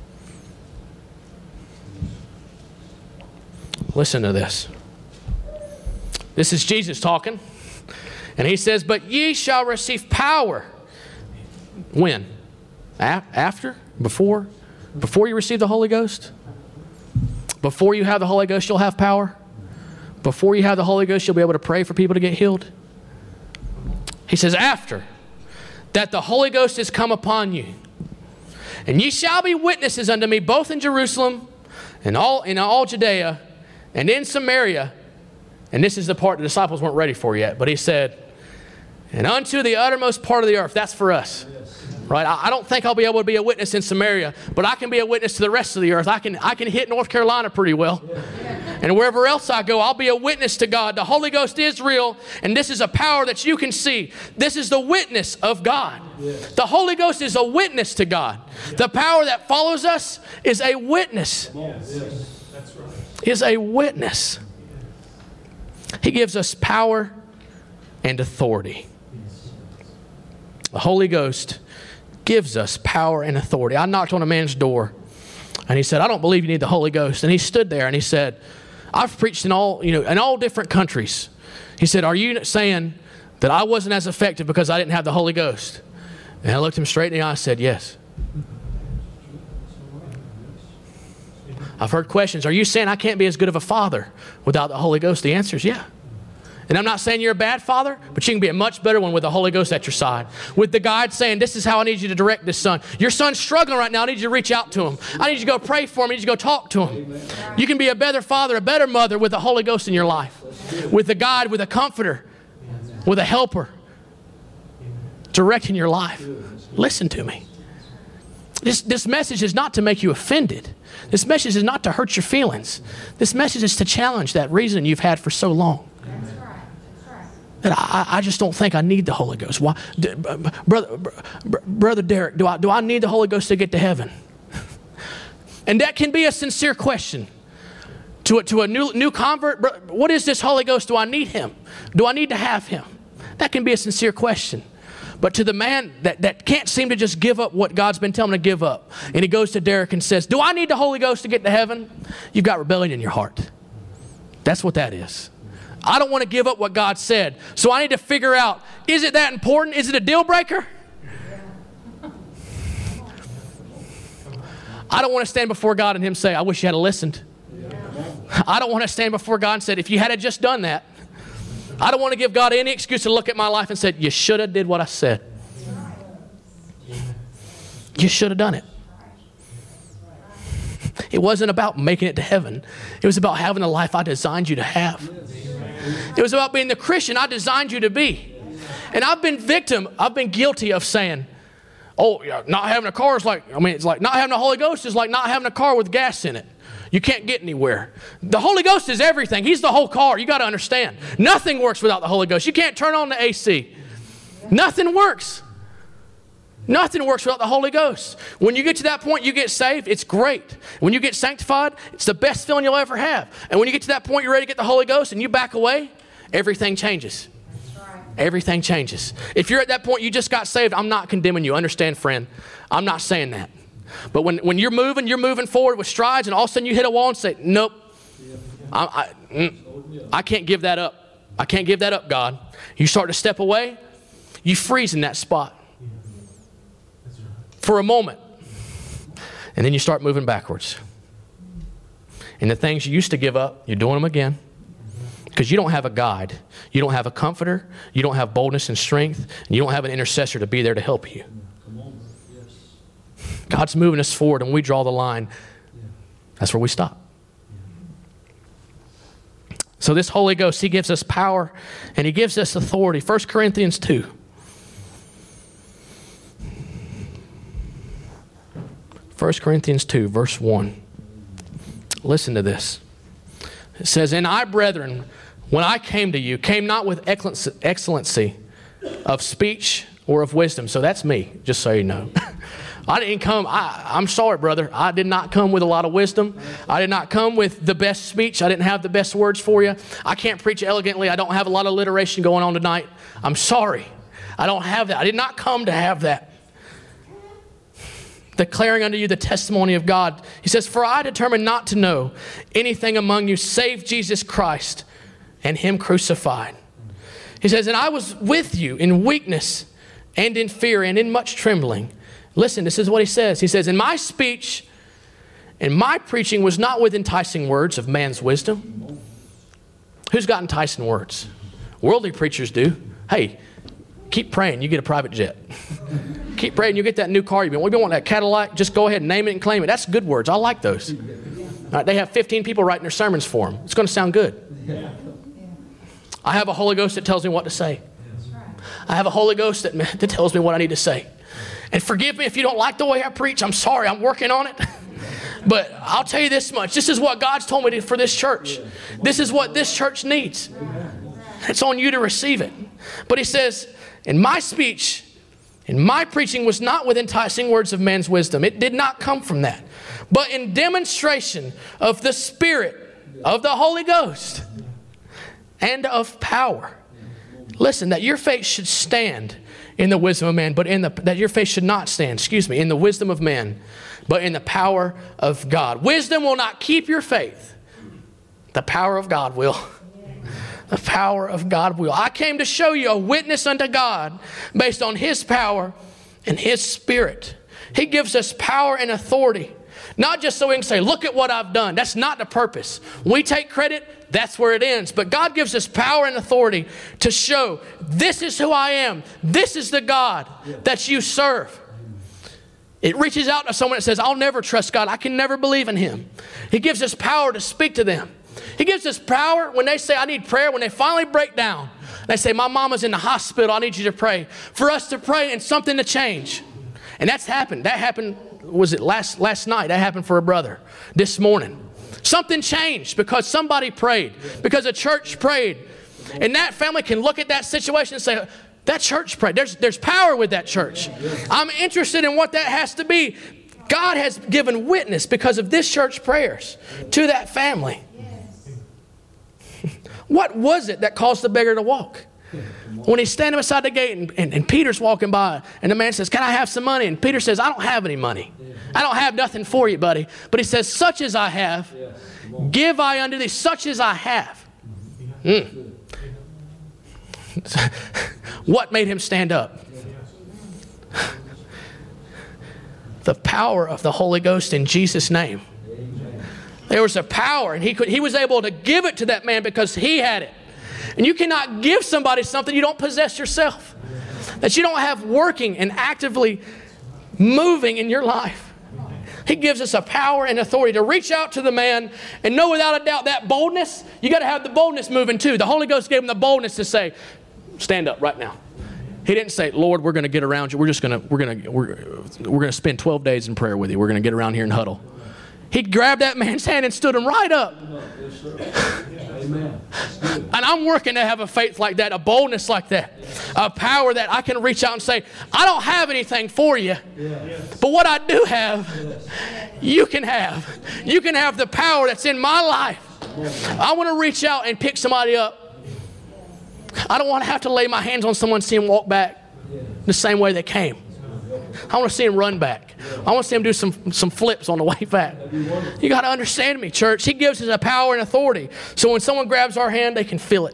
A: Listen to this. This is Jesus talking. And He says, but ye shall receive power. When? A- after? Before? Before you receive the Holy Ghost? Before you have the Holy Ghost, you'll have power? Before you have the Holy Ghost, you'll be able to pray for people to get healed? He says, after that the Holy Ghost has come upon you, and ye shall be witnesses unto me both in Jerusalem and all in all Judea and in Samaria. And this is the part the disciples weren't ready for yet. But He said, and unto the uttermost part of the earth. That's for us. Right? I, I don't think I'll be able to be a witness in Samaria, but I can be a witness to the rest of the earth. I can, I can hit North Carolina pretty well. And wherever else I go, I'll be a witness to God. The Holy Ghost is real, and this is a power that you can see. This is the witness of God. Yes. The Holy Ghost is a witness to God. Yes. The power that follows us is a witness. Yes. Yes. That's right. Is a witness. He gives us power and authority. The Holy Ghost gives us power and authority. I knocked on a man's door, and he said, I don't believe you need the Holy Ghost. And he stood there and he said, I've preached in all, you know, in all different countries. He said, are you saying that I wasn't as effective because I didn't have the Holy Ghost? And I looked him straight in the eye and said, yes. I've heard questions. Are you saying I can't be as good of a father without the Holy Ghost? The answer is yeah. And I'm not saying you're a bad father, but you can be a much better one with the Holy Ghost at your side. With the guide saying, this is how I need you to direct this son. Your son's struggling right now. I need you to reach out to him. I need you to go pray for him. I need you to go talk to him. Amen. You can be a better father, a better mother with the Holy Ghost in your life. With the guide, with a comforter, with a helper, directing your life. Listen to me. This, this message is not to make you offended. This message is not to hurt your feelings. This message is to challenge that reason you've had for so long. That's right. That's right. That I, I just don't think I need the Holy Ghost. Why, d- brother, br- brother Derek, do I, do I need the Holy Ghost to get to heaven? And that can be a sincere question. To a, to a new, new convert, what is this Holy Ghost? Do I need him? Do I need to have him? That can be a sincere question. But to the man that, that can't seem to just give up what God's been telling him to give up, and he goes to Derek and says, do I need the Holy Ghost to get to heaven? You've got rebellion in your heart. That's what that is. I don't want to give up what God said, so I need to figure out, is it that important? Is it a deal breaker? I don't want to stand before God and him say, I wish you had listened. I don't want to stand before God and say, if you had just done that. I don't want to give God any excuse to look at my life and say, you should have did what I said. You should have done it. It wasn't about making it to heaven. It was about having the life I designed you to have. It was about being the Christian I designed you to be. And I've been victim, I've been guilty of saying, oh, not having a car is like, I mean, it's like not having the Holy Ghost is like not having a car with gas in it. You can't get anywhere. The Holy Ghost is everything. He's the whole car. You got to understand. Nothing works without the Holy Ghost. You can't turn on the A C. Nothing works. Nothing works without the Holy Ghost. When you get to that point, you get saved, it's great. When you get sanctified, it's the best feeling you'll ever have. And when you get to that point, you're ready to get the Holy Ghost and you back away, everything changes. Everything changes. If you're at that point, you just got saved, I'm not condemning you. Understand, friend. I'm not saying that. But when, when you're moving, you're moving forward with strides, and all of a sudden you hit a wall and say, nope, I, I, mm, I can't give that up. I can't give that up, God. You start to step away, you freeze in that spot for a moment. And then you start moving backwards. And the things you used to give up, you're doing them again. Because you don't have a guide. You don't have a comforter. You don't have boldness and strength. And you don't have an intercessor to be there to help you. God's moving us forward, and we draw the line. That's where we stop. So this Holy Ghost, he gives us power, and he gives us authority. First Corinthians two. First Corinthians two, verse one. Listen to this. It says, and I, brethren, when I came to you, came not with excellency of speech or of wisdom. So that's me, just so you know. I didn't come, I, I'm sorry, brother. I did not come with a lot of wisdom. I did not come with the best speech. I didn't have the best words for you. I can't preach elegantly. I don't have a lot of alliteration going on tonight. I'm sorry. I don't have that. I did not come to have that. Declaring unto you the testimony of God. He says, for I determined not to know anything among you save Jesus Christ and him crucified. He says, and I was with you in weakness and in fear and in much trembling. Listen, this is what he says. He says, and my speech and my preaching was not with enticing words of man's wisdom. Who's got enticing words? Worldly preachers do. Hey, keep praying, you get a private jet. Keep praying, you get that new car. You've been, we've been wanting that Cadillac. Just go ahead and name it and claim it. That's good words. I like those. All right, they have fifteen people writing their sermons for them. It's going to sound good. I have a Holy Ghost that tells me what to say. I have a Holy Ghost that, that tells me what I need to say. And forgive me if you don't like the way I preach. I'm sorry. I'm working on it. But I'll tell you this much. This is what God's told me to, for this church. This is what this church needs. It's on you to receive it. But he says, in my speech, and my preaching was not with enticing words of man's wisdom. It did not come from that. But in demonstration of the Spirit, of the Holy Ghost, and of power. Listen, that your faith should stand in the wisdom of man, but in the, that your faith should not stand, excuse me, in the wisdom of man, but in the power of God. Wisdom will not keep your faith. The power of God will. The power of God will. I came to show you a witness unto God based on His power and His Spirit. He gives us power and authority. Not just so we can say, look at what I've done. That's not the purpose. We take credit, that's where it ends. But God gives us power and authority to show, this is who I am. This is the God that you serve. It reaches out to someone that says, I'll never trust God. I can never believe in Him. He gives us power to speak to them. He gives us power when they say, I need prayer. When they finally break down, they say, my mama's in the hospital. I need you to pray. For us to pray and something to change. And that's happened. That happened, was it last, last night? That happened for a brother this morning. Something changed because somebody prayed, because a church prayed. And that family can look at that situation and say, that church prayed. There's, there's power with that church. I'm interested in what that has to be. God has given witness because of this church prayers to that family. What was it that caused the beggar to walk? When he's standing beside the gate and, and, and Peter's walking by and the man says, can I have some money? And Peter says, I don't have any money. I don't have nothing for you, buddy. But he says, such as I have, give I unto thee, such as I have. Mm. What made him stand up? The power of the Holy Ghost in Jesus' name. There was a power, and he could, he was able to give it to that man because he had it. And you cannot give somebody something you don't possess yourself, that you don't have working and actively moving in your life. He gives us a power and authority to reach out to the man and know without a doubt that boldness, you got to have the boldness moving too. The Holy Ghost gave him the boldness to say, stand up right now. He didn't say, Lord, we're going to get around you. We're just going to, we're going to, we're, we're going to spend twelve days in prayer with you. We're going to get around here and huddle. He grabbed that man's hand and stood him right up.
B: Amen.
A: And I'm working to have a faith like that, a boldness like that, a power that I can reach out and say, I don't have anything for you, but what I do have, you can have. You can have the power that's in my life. I want to reach out and pick somebody up. I don't want to have to lay my hands on someone and see them walk back the same way they came. I want to see him run back. I want to see him do some, some flips on the way back. You got to understand me, church. He gives us a power and authority. So when someone grabs our hand, they can feel it.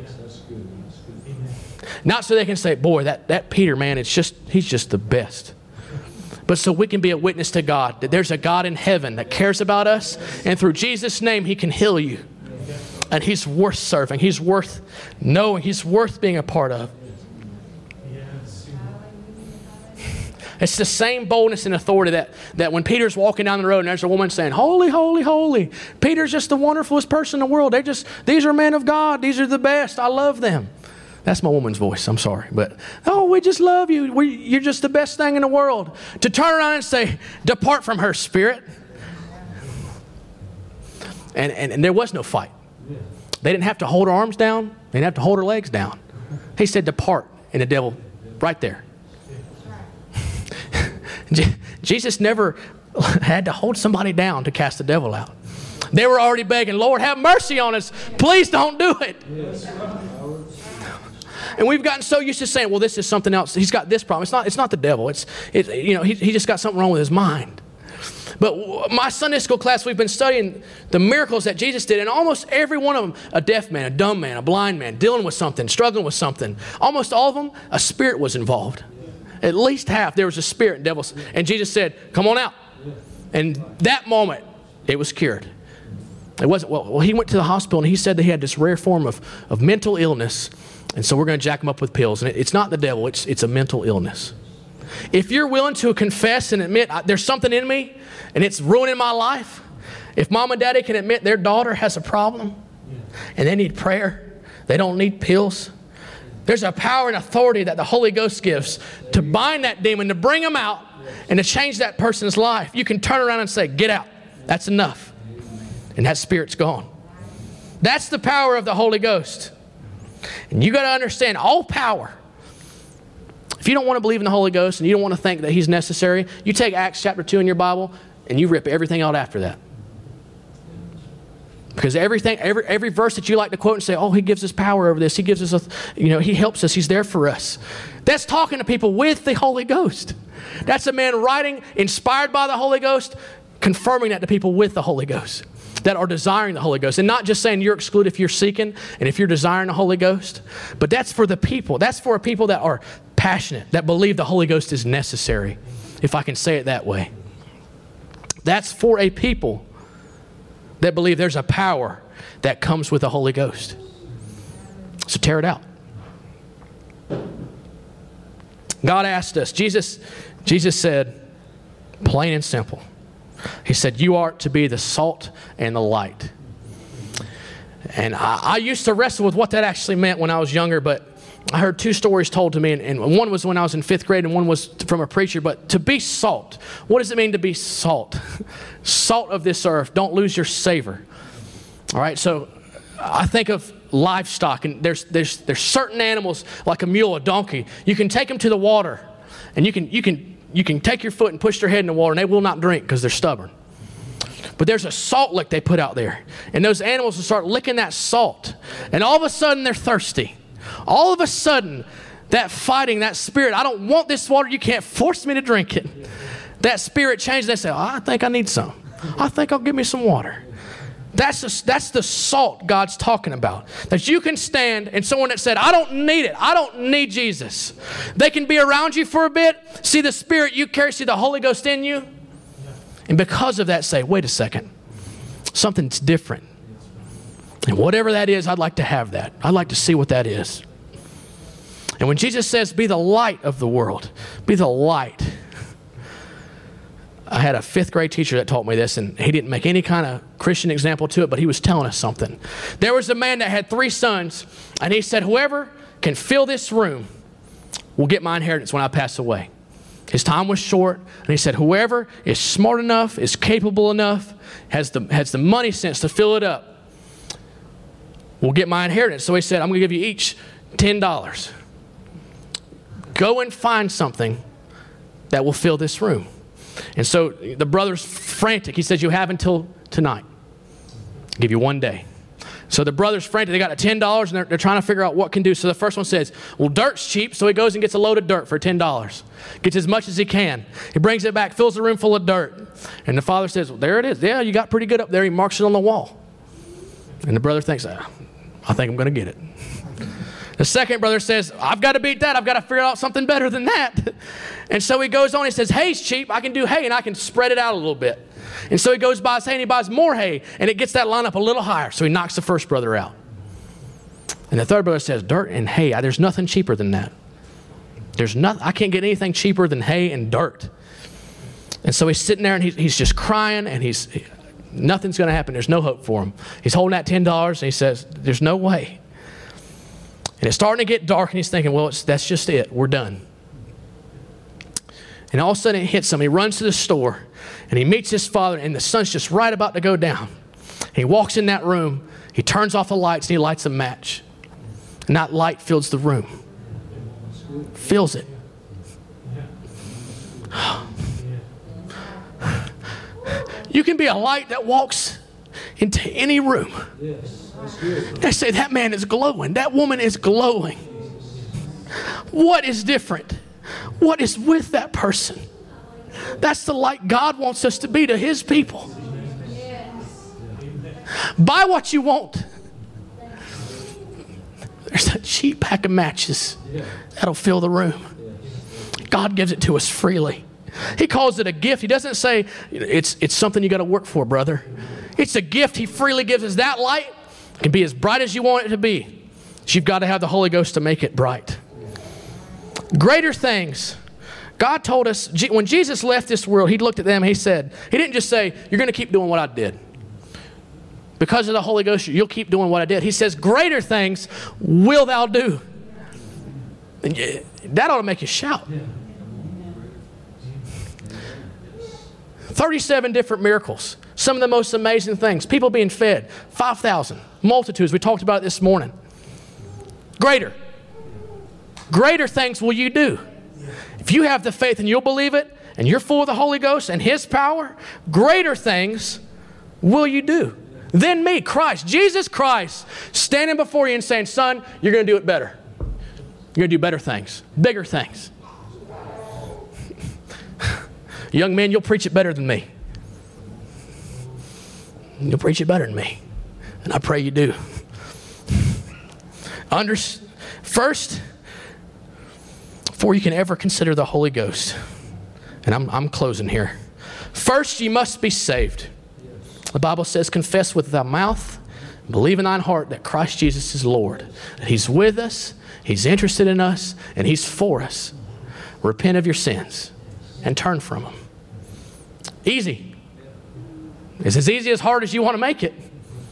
A: Not so they can say, boy, that, that Peter, man, it's just he's just the best. But so we can be a witness to God, that there's a God in heaven that cares about us, and through Jesus' name, He can heal you. And He's worth serving. He's worth knowing. He's worth being a part of. It's the same boldness and authority that, that when Peter's walking down the road and there's a woman saying, holy, holy, holy. Peter's just the wonderfulest person in the world. They just, these are men of God. These are the best. I love them. That's my woman's voice. I'm sorry. But, oh, we just love you. We, you're just the best thing in the world. To turn around and say, depart from her, spirit. And, and, and there was no fight. They didn't have to hold her arms down. They didn't have to hold her legs down. He said, depart. And the devil, right there. Jesus never had to hold somebody down to cast the devil out. They were already begging, Lord, have mercy on us. Please don't do it. And we've gotten so used to saying, well, this is something else. He's got this problem. It's not, it's not the devil. It's, it, you know, he, he just got something wrong with his mind. But my Sunday school class, we've been studying the miracles that Jesus did, and almost every one of them, a deaf man, a dumb man, a blind man, dealing with something, struggling with something. Almost all of them, a spirit was involved. At least half, there was a spirit and devils. And Jesus said, come on out. And that moment, it was cured. It wasn't, well, well, he went to the hospital and he said that he had this rare form of, of mental illness. And so we're going to jack him up with pills. And it, it's not the devil, it's, it's a mental illness. If you're willing to confess and admit, there's something in me and it's ruining my life. If mom and daddy can admit their daughter has a problem and they need prayer, they don't need pills. There's a power and authority that the Holy Ghost gives to bind that demon, to bring him out, and to change that person's life. You can turn around and say, get out. That's enough. And that spirit's gone. That's the power of the Holy Ghost. And you got to understand, all power. If you don't want to believe in the Holy Ghost and you don't want to think that He's necessary, you take Acts chapter two in your Bible and you rip everything out after that. Because everything, every every verse that you like to quote and say, oh, he gives us power over this. He gives us, a, you know, he helps us. He's there for us. That's talking to people with the Holy Ghost. That's a man writing, inspired by the Holy Ghost, confirming that to people with the Holy Ghost, that are desiring the Holy Ghost. And not just saying you're excluded if you're seeking and if you're desiring the Holy Ghost, but that's for the people. That's for people that are passionate, that believe the Holy Ghost is necessary, if I can say it that way. That's for a people that believe there's a power that comes with the Holy Ghost. So tear it out. God asked us, Jesus, Jesus said, plain and simple, he said, you are to be the salt and the light. And I, I used to wrestle with what that actually meant when I was younger, but I heard two stories told to me, and, and one was when I was in fifth grade and one was from a preacher. But to be salt, what does it mean to be salt? Salt of this earth, don't lose your savor. All right, so I think of livestock, and there's there's there's certain animals like a mule, a donkey. You can take them to the water, and you can you can you can take your foot and push their head in the water, and they will not drink because they're stubborn. But there's a salt lick they put out there, and those animals will start licking that salt, and all of a sudden they're thirsty. All of a sudden, that fighting, that spirit, I don't want this water, you can't force me to drink it. That spirit changes. They say, oh, I think I need some. I think I'll give me some water. That's the, that's the salt God's talking about. That you can stand, and someone that said, I don't need it. I don't need Jesus. They can be around you for a bit, see the spirit you carry, see the Holy Ghost in you. And because of that, say, wait a second. Something's different. And whatever that is, I'd like to have that. I'd like to see what that is. And when Jesus says, be the light of the world, be the light. I had a fifth grade teacher that taught me this, and he didn't make any kind of Christian example to it, but he was telling us something. There was a man that had three sons, and he said, whoever can fill this room will get my inheritance when I pass away. His time was short, and he said, whoever is smart enough, is capable enough, has the, has the money sense to fill it up, will get my inheritance. So he said, I'm going to give you each ten dollars. Go and find something that will fill this room. And so the brother's frantic. He says, you have until tonight. I'll give you one day. So the brother's frantic. They got a ten dollars, and they're, they're trying to figure out what can do. So the first one says, well, dirt's cheap. So he goes and gets a load of dirt for ten dollars. Gets as much as he can. He brings it back, fills the room full of dirt. And the father says, well, there it is. Yeah, you got pretty good up there. He marks it on the wall. And the brother thinks, ah, I think I'm going to get it. The second brother says, I've got to beat that. I've got to figure out something better than that. And so he goes on. He says, hay's cheap. I can do hay, and I can spread it out a little bit. And so he goes buys hay, and he buys more hay, and it gets that line up a little higher. So he knocks the first brother out. And the third brother says, dirt and hay, there's nothing cheaper than that. There's nothing. I can't get anything cheaper than hay and dirt. And so he's sitting there, and he's, he's just crying, and he's nothing's going to happen. There's no hope for him. He's holding that ten dollars, and he says, there's no way. And it's starting to get dark, and he's thinking, well, it's, that's just it. We're done. And all of a sudden it hits him. He runs to the store, and he meets his father, and the sun's just right about to go down. And he walks in that room. He turns off the lights, and he lights a match. And that light fills the room. Fills it. You can be a light that walks into any room. They say that man is glowing. That woman is glowing. What is different? What is with that person? That's the light God wants us to be to his people. Buy what you want. There's a cheap pack of matches that'll fill the room. God gives it to us freely. He calls it a gift. He doesn't say it's, it's something you got to work for, brother. It's a gift he freely gives us. That light can be as bright as you want it to be. So you've got to have the Holy Ghost to make it bright. Greater things. God told us, when Jesus left this world, he looked at them, he said, he didn't just say, you're going to keep doing what I did. Because of the Holy Ghost, you'll keep doing what I did. He says, greater things will thou do. And that ought to make you shout. thirty-seven different miracles. Some of the most amazing things. People being fed. five thousand. Multitudes. We talked about it this morning. Greater. Greater things will you do. If you have the faith and you'll believe it, and you're full of the Holy Ghost and his power, greater things will you do. Then me, Christ, Jesus Christ, standing before you and saying, son, you're going to do it better. You're going to do better things, bigger things. Young man, you'll preach it better than me. You'll preach it better than me. And I pray you do. Under, first, before you can ever consider the Holy Ghost, and I'm, I'm closing here. First, you must be saved. The Bible says, confess with thy mouth, believe in thine heart that Christ Jesus is Lord. That He's with us, He's interested in us, and He's for us. Repent of your sins and turn from them. Easy. It's as easy as hard as you want to make it.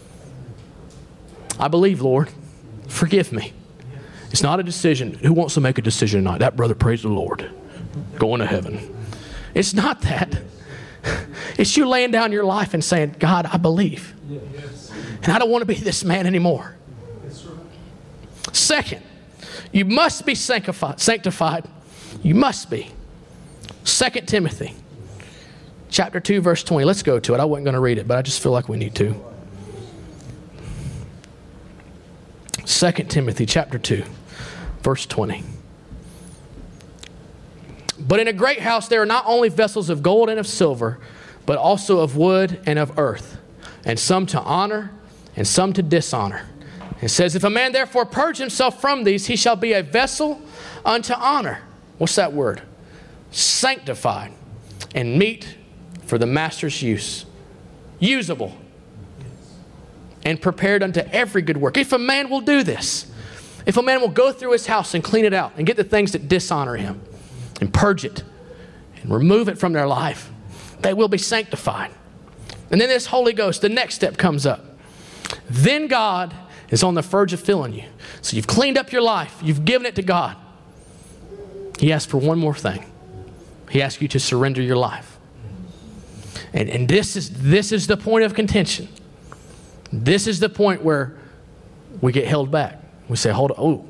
A: I believe, Lord. Forgive me. It's not a decision. Who wants to make a decision tonight? That brother, praise the Lord. Going to heaven. It's not that. It's you laying down your life and saying, God, I believe. And I don't want to be this man anymore. Second, you must be sanctified. sanctified. You must be. Second Timothy chapter two, verse twenty. Let's go to it. I wasn't going to read it, but I just feel like we need to. Second Timothy chapter two, verse twenty. But in a great house there are not only vessels of gold and of silver, but also of wood and of earth, and some to honor and some to dishonor. It says, if a man therefore purge himself from these, he shall be a vessel unto honor. What's that word? Sanctified and meet for the master's use. Usable and prepared unto every good work. If a man will do this, if a man will go through his house and clean it out and get the things that dishonor him and purge it and remove it from their life, they will be sanctified. And then this Holy Ghost, the next step comes up. Then God is on the verge of filling you. So you've cleaned up your life. You've given it to God. He asks for one more thing. He asks you to surrender your life. And, and this is, this is the point of contention. This is the point where we get held back. We say, hold on, oh,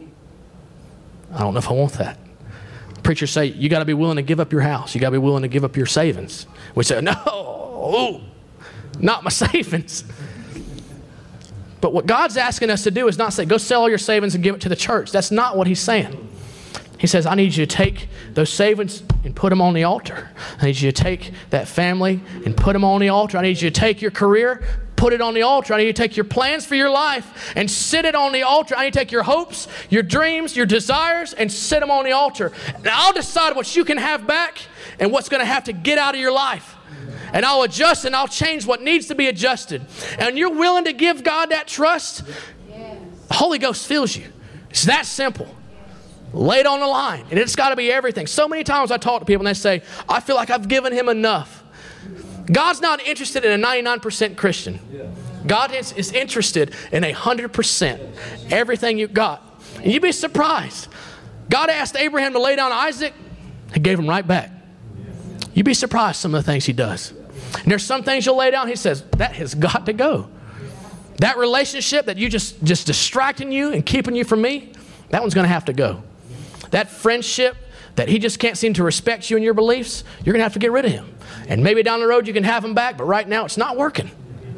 A: I don't know if I want that. Preachers say, you got to be willing to give up your house. You got to be willing to give up your savings. We say, no, oh, not my savings. But what God's asking us to do is not say, go sell all your savings and give it to the church. That's not what He's saying. He says, I need you to take those savings and put them on the altar. I need you to take that family and put them on the altar. I need you to take your career, put it on the altar. I need you to take your plans for your life and sit it on the altar. I need to take your hopes, your dreams, your desires, and sit them on the altar. And I'll decide what you can have back and what's going to have to get out of your life. And I'll adjust and I'll change what needs to be adjusted. And you're willing to give God that trust, the Holy Ghost fills you. It's that simple. Lay it on the line. And it's got to be everything. So many times I talk to people and they say, I feel like I've given Him enough. God's not interested in a ninety-nine percent Christian. God is, is interested in a one hundred percent everything you've got. And you'd be surprised. God asked Abraham to lay down Isaac. He gave him right back. You'd be surprised some of the things He does. And there's some things you'll lay down. He says, that has got to go. That relationship that you just, just distracting you and keeping you from me, that one's going to have to go. That friendship that he just can't seem to respect you and your beliefs, you're going to have to get rid of him. And maybe down the road you can have him back, but right now it's not working.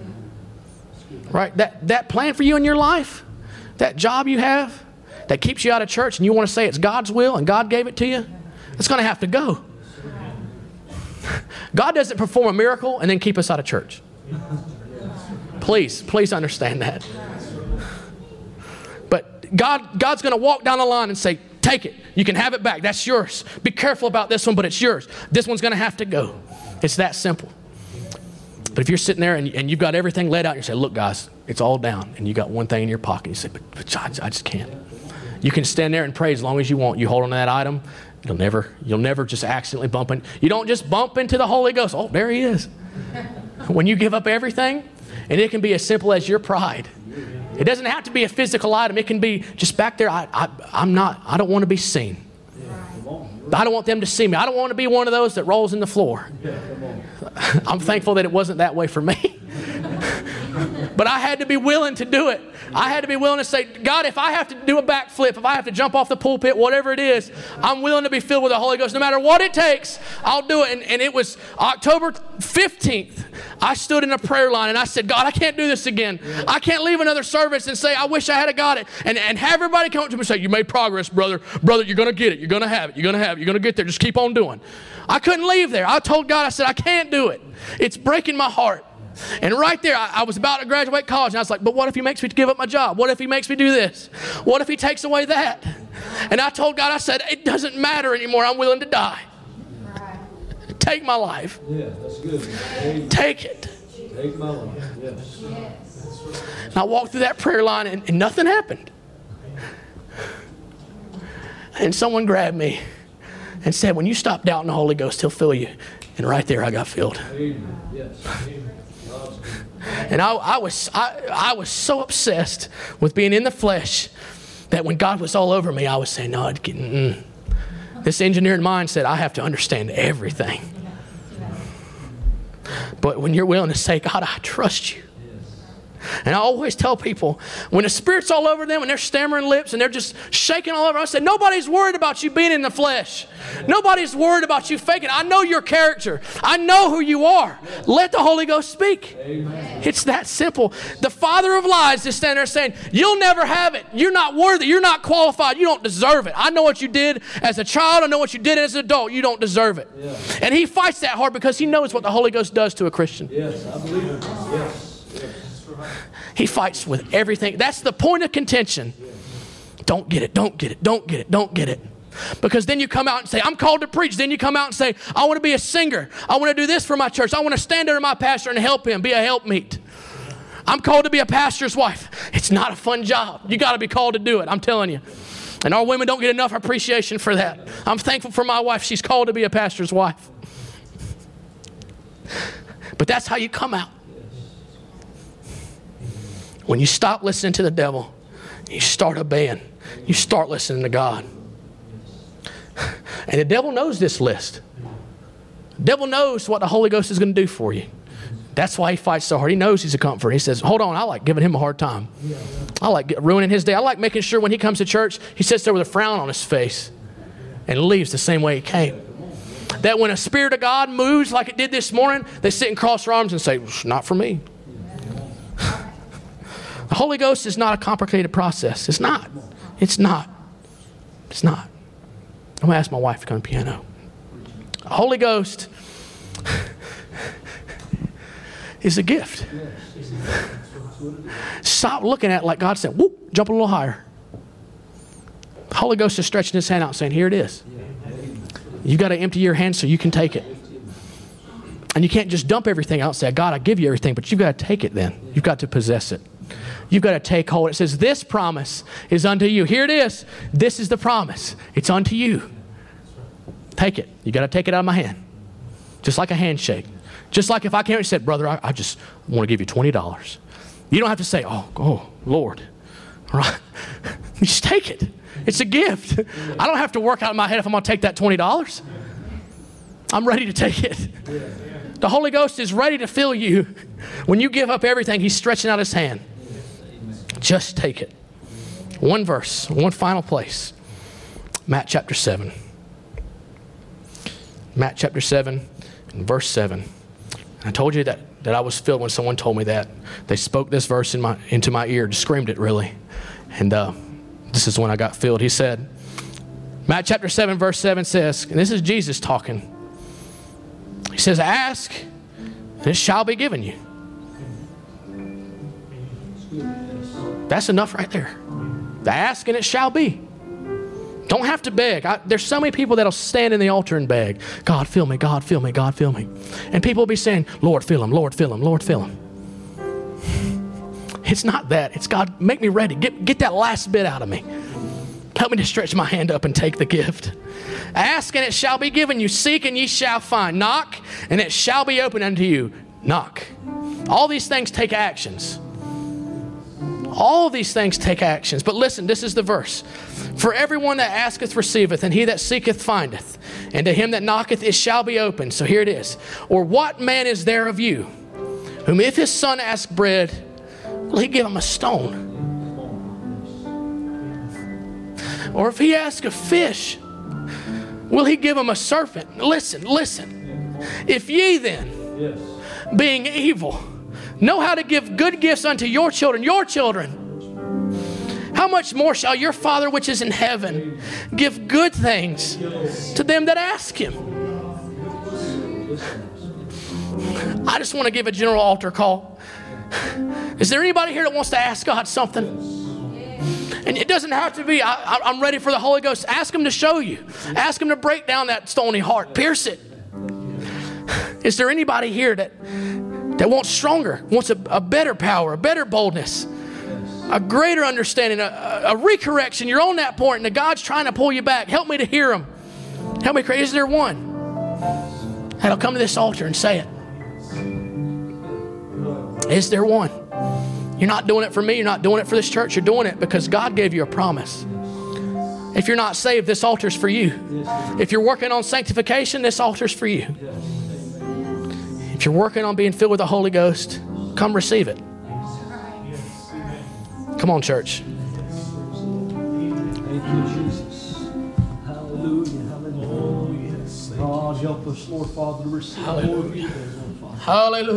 A: Right? That, that plan for you in your life, that job you have that keeps you out of church and you want to say it's God's will and God gave it to you, it's going to have to go. God doesn't perform a miracle and then keep us out of church. Please, please understand that. But God, God's going to walk down the line and say, take it. You can have it back. That's yours. Be careful about this one, but it's yours. This one's going to have to go. It's that simple. But if you're sitting there and, and you've got everything laid out, and you say, look, guys, it's all down. And you got one thing in your pocket. You say, but, but I, I just can't. You can stand there and pray as long as you want. You hold on to that item. You'll never, you'll never just accidentally bump in. You don't just bump into the Holy Ghost. Oh, there He is. When you give up everything, and it can be as simple as your pride. It doesn't have to be a physical item. It can be just back there. I, I, I'm not, I don't want to be seen. I don't want them to see me. I don't want to be one of those that rolls in the floor. I'm thankful that it wasn't that way for me. But I had to be willing to do it. I had to be willing to say, God, if I have to do a backflip, if I have to jump off the pulpit, whatever it is, I'm willing to be filled with the Holy Ghost. No matter what it takes, I'll do it. And, and it was October fifteenth. I stood in a prayer line and I said, God, I can't do this again. I can't leave another service and say, I wish I had got it. And, and have everybody come up to me and say, you made progress, brother. Brother, you're going to get it. You're going to have it. You're going to have it. You're going to get there. Just keep on doing. I couldn't leave there. I told God, I said, I can't do it. It's breaking my heart. And right there, I, I was about to graduate college, and I was like, but what if he makes me give up my job? What if he makes me do this? What if he takes away that? And I told God, I said, it doesn't matter anymore. I'm willing to die. Take my life.
B: Yeah, that's good. Take,
A: Take it.
B: take my life. Yes.
A: And I walked through that prayer line, and, and nothing happened. And someone grabbed me and said, when you stop doubting the Holy Ghost, He'll fill you. And right there, I got filled.
B: Amen. Yes. Amen.
A: And I, I was I, I was so obsessed with being in the flesh that when God was all over me, I was saying, no, it, mm-mm. This engineering mind said, I have to understand everything. But when you're willing to say, God, I trust you. And I always tell people, when the Spirit's all over them and they're stammering lips and they're just shaking all over, I say, nobody's worried about you being in the flesh. Nobody's worried about you faking. I know your character. I know who you are. Let the Holy Ghost speak. Amen. It's that simple. The father of lies is standing there saying, you'll never have it. You're not worthy. You're not qualified. You don't deserve it. I know what you did as a child. I know what you did as an adult. You don't deserve it. Yeah. And he fights that hard because he knows what the Holy Ghost does to a Christian.
B: Yes, I believe it. Yes. Yes.
A: He fights with everything. That's the point of contention. Don't get it, don't get it, don't get it, don't get it. Because then you come out and say, I'm called to preach. Then you come out and say, I want to be a singer. I want to do this for my church. I want to stand under my pastor and help him, be a helpmeet. I'm called to be a pastor's wife. It's not a fun job. You got to be called to do it, I'm telling you. And our women don't get enough appreciation for that. I'm thankful for my wife. She's called to be a pastor's wife. But that's how you come out. When you stop listening to the devil, you start obeying. You start listening to God. And the devil knows this list. The devil knows what the Holy Ghost is going to do for you. That's why he fights so hard. He knows he's a comforter. He says, hold on, I like giving him a hard time. I like ruining his day. I like making sure when he comes to church, he sits there with a frown on his face and leaves the same way he came. That when a Spirit of God moves like it did this morning, they sit and cross their arms and say, not for me. The Holy Ghost is not a complicated process. It's not. It's not. It's not. I'm going to ask my wife to come to the piano. The Holy Ghost is a gift. Stop looking at it like God said, whoop, jump a little higher. The Holy Ghost is stretching his hand out saying, here it is. You've got to empty your hand so you can take it. And you can't just dump everything out and say, God, I give you everything, but you've got to take it then. You've got to possess it. You've got to take hold. It says, this promise is unto you. Here it is. This is the promise. It's unto you. Take it. You got to take it out of my hand. Just like a handshake. Just like if I came and said, brother, I, I just want to give you twenty dollars. You don't have to say, oh, oh, Lord. All right. You just take it. It's a gift. I don't have to work out in my head if I'm going to take that twenty dollars. I'm ready to take it. The Holy Ghost is ready to fill you. When you give up everything, He's stretching out His hand. Just take it. One verse, one final place. Matt chapter seven. Matt chapter seven, and verse seven. I told you that, that I was filled when someone told me that. They spoke this verse in my, into my ear, just screamed it really. And uh, this is when I got filled. He said, Matt chapter seven, verse seven says, and this is Jesus talking. He says, ask, and it shall be given you. That's enough right there. Ask and it shall be. Don't have to beg. I, there's so many people that'll stand in the altar and beg. God, fill me. God, fill me. God, fill me. And people will be saying, Lord, fill him. Lord, fill him. Lord, fill him. It's not that. It's God, make me ready. Get, get that last bit out of me. Help me to stretch my hand up and take the gift. Ask and it shall be given you. Seek and ye shall find. Knock and it shall be opened unto you. Knock. All these things take actions. All these things take actions. But listen, this is the verse. For everyone that asketh receiveth, and he that seeketh findeth. And to him that knocketh it shall be opened. So here it is. Or what man is there of you, whom if his son ask bread, will he give him a stone? Or if he asks a fish, will he give him a serpent? Listen, listen. If ye then,
B: Yes.
A: being evil, know how to give good gifts unto your children, your children, how much more shall your Father which is in heaven give good things to them that ask him? I just want to give a general altar call. Is there anybody here that wants to ask God something? And it doesn't have to be, I, I'm ready for the Holy Ghost. Ask him to show you. Ask him to break down that stony heart. Pierce it. Is there anybody here that, that wants stronger, wants a, a better power, a better boldness, a greater understanding, a, a, a recorrection? You're on that point and God's trying to pull you back. Help me to hear him. Help me. Is there one that'll come to this altar and say it? Is there one? You're not doing it for me. You're not doing it for this church. You're doing it because God gave you a promise. If you're not saved, this altar's for you. If you're working on sanctification, this altar's for you. If you're working on being filled with the Holy Ghost, come receive it. Come on, church.
B: Thank you, Jesus. Hallelujah. Hallelujah. God, help us, Lord Father, to receive more of you, Lord Father.
A: Hallelujah.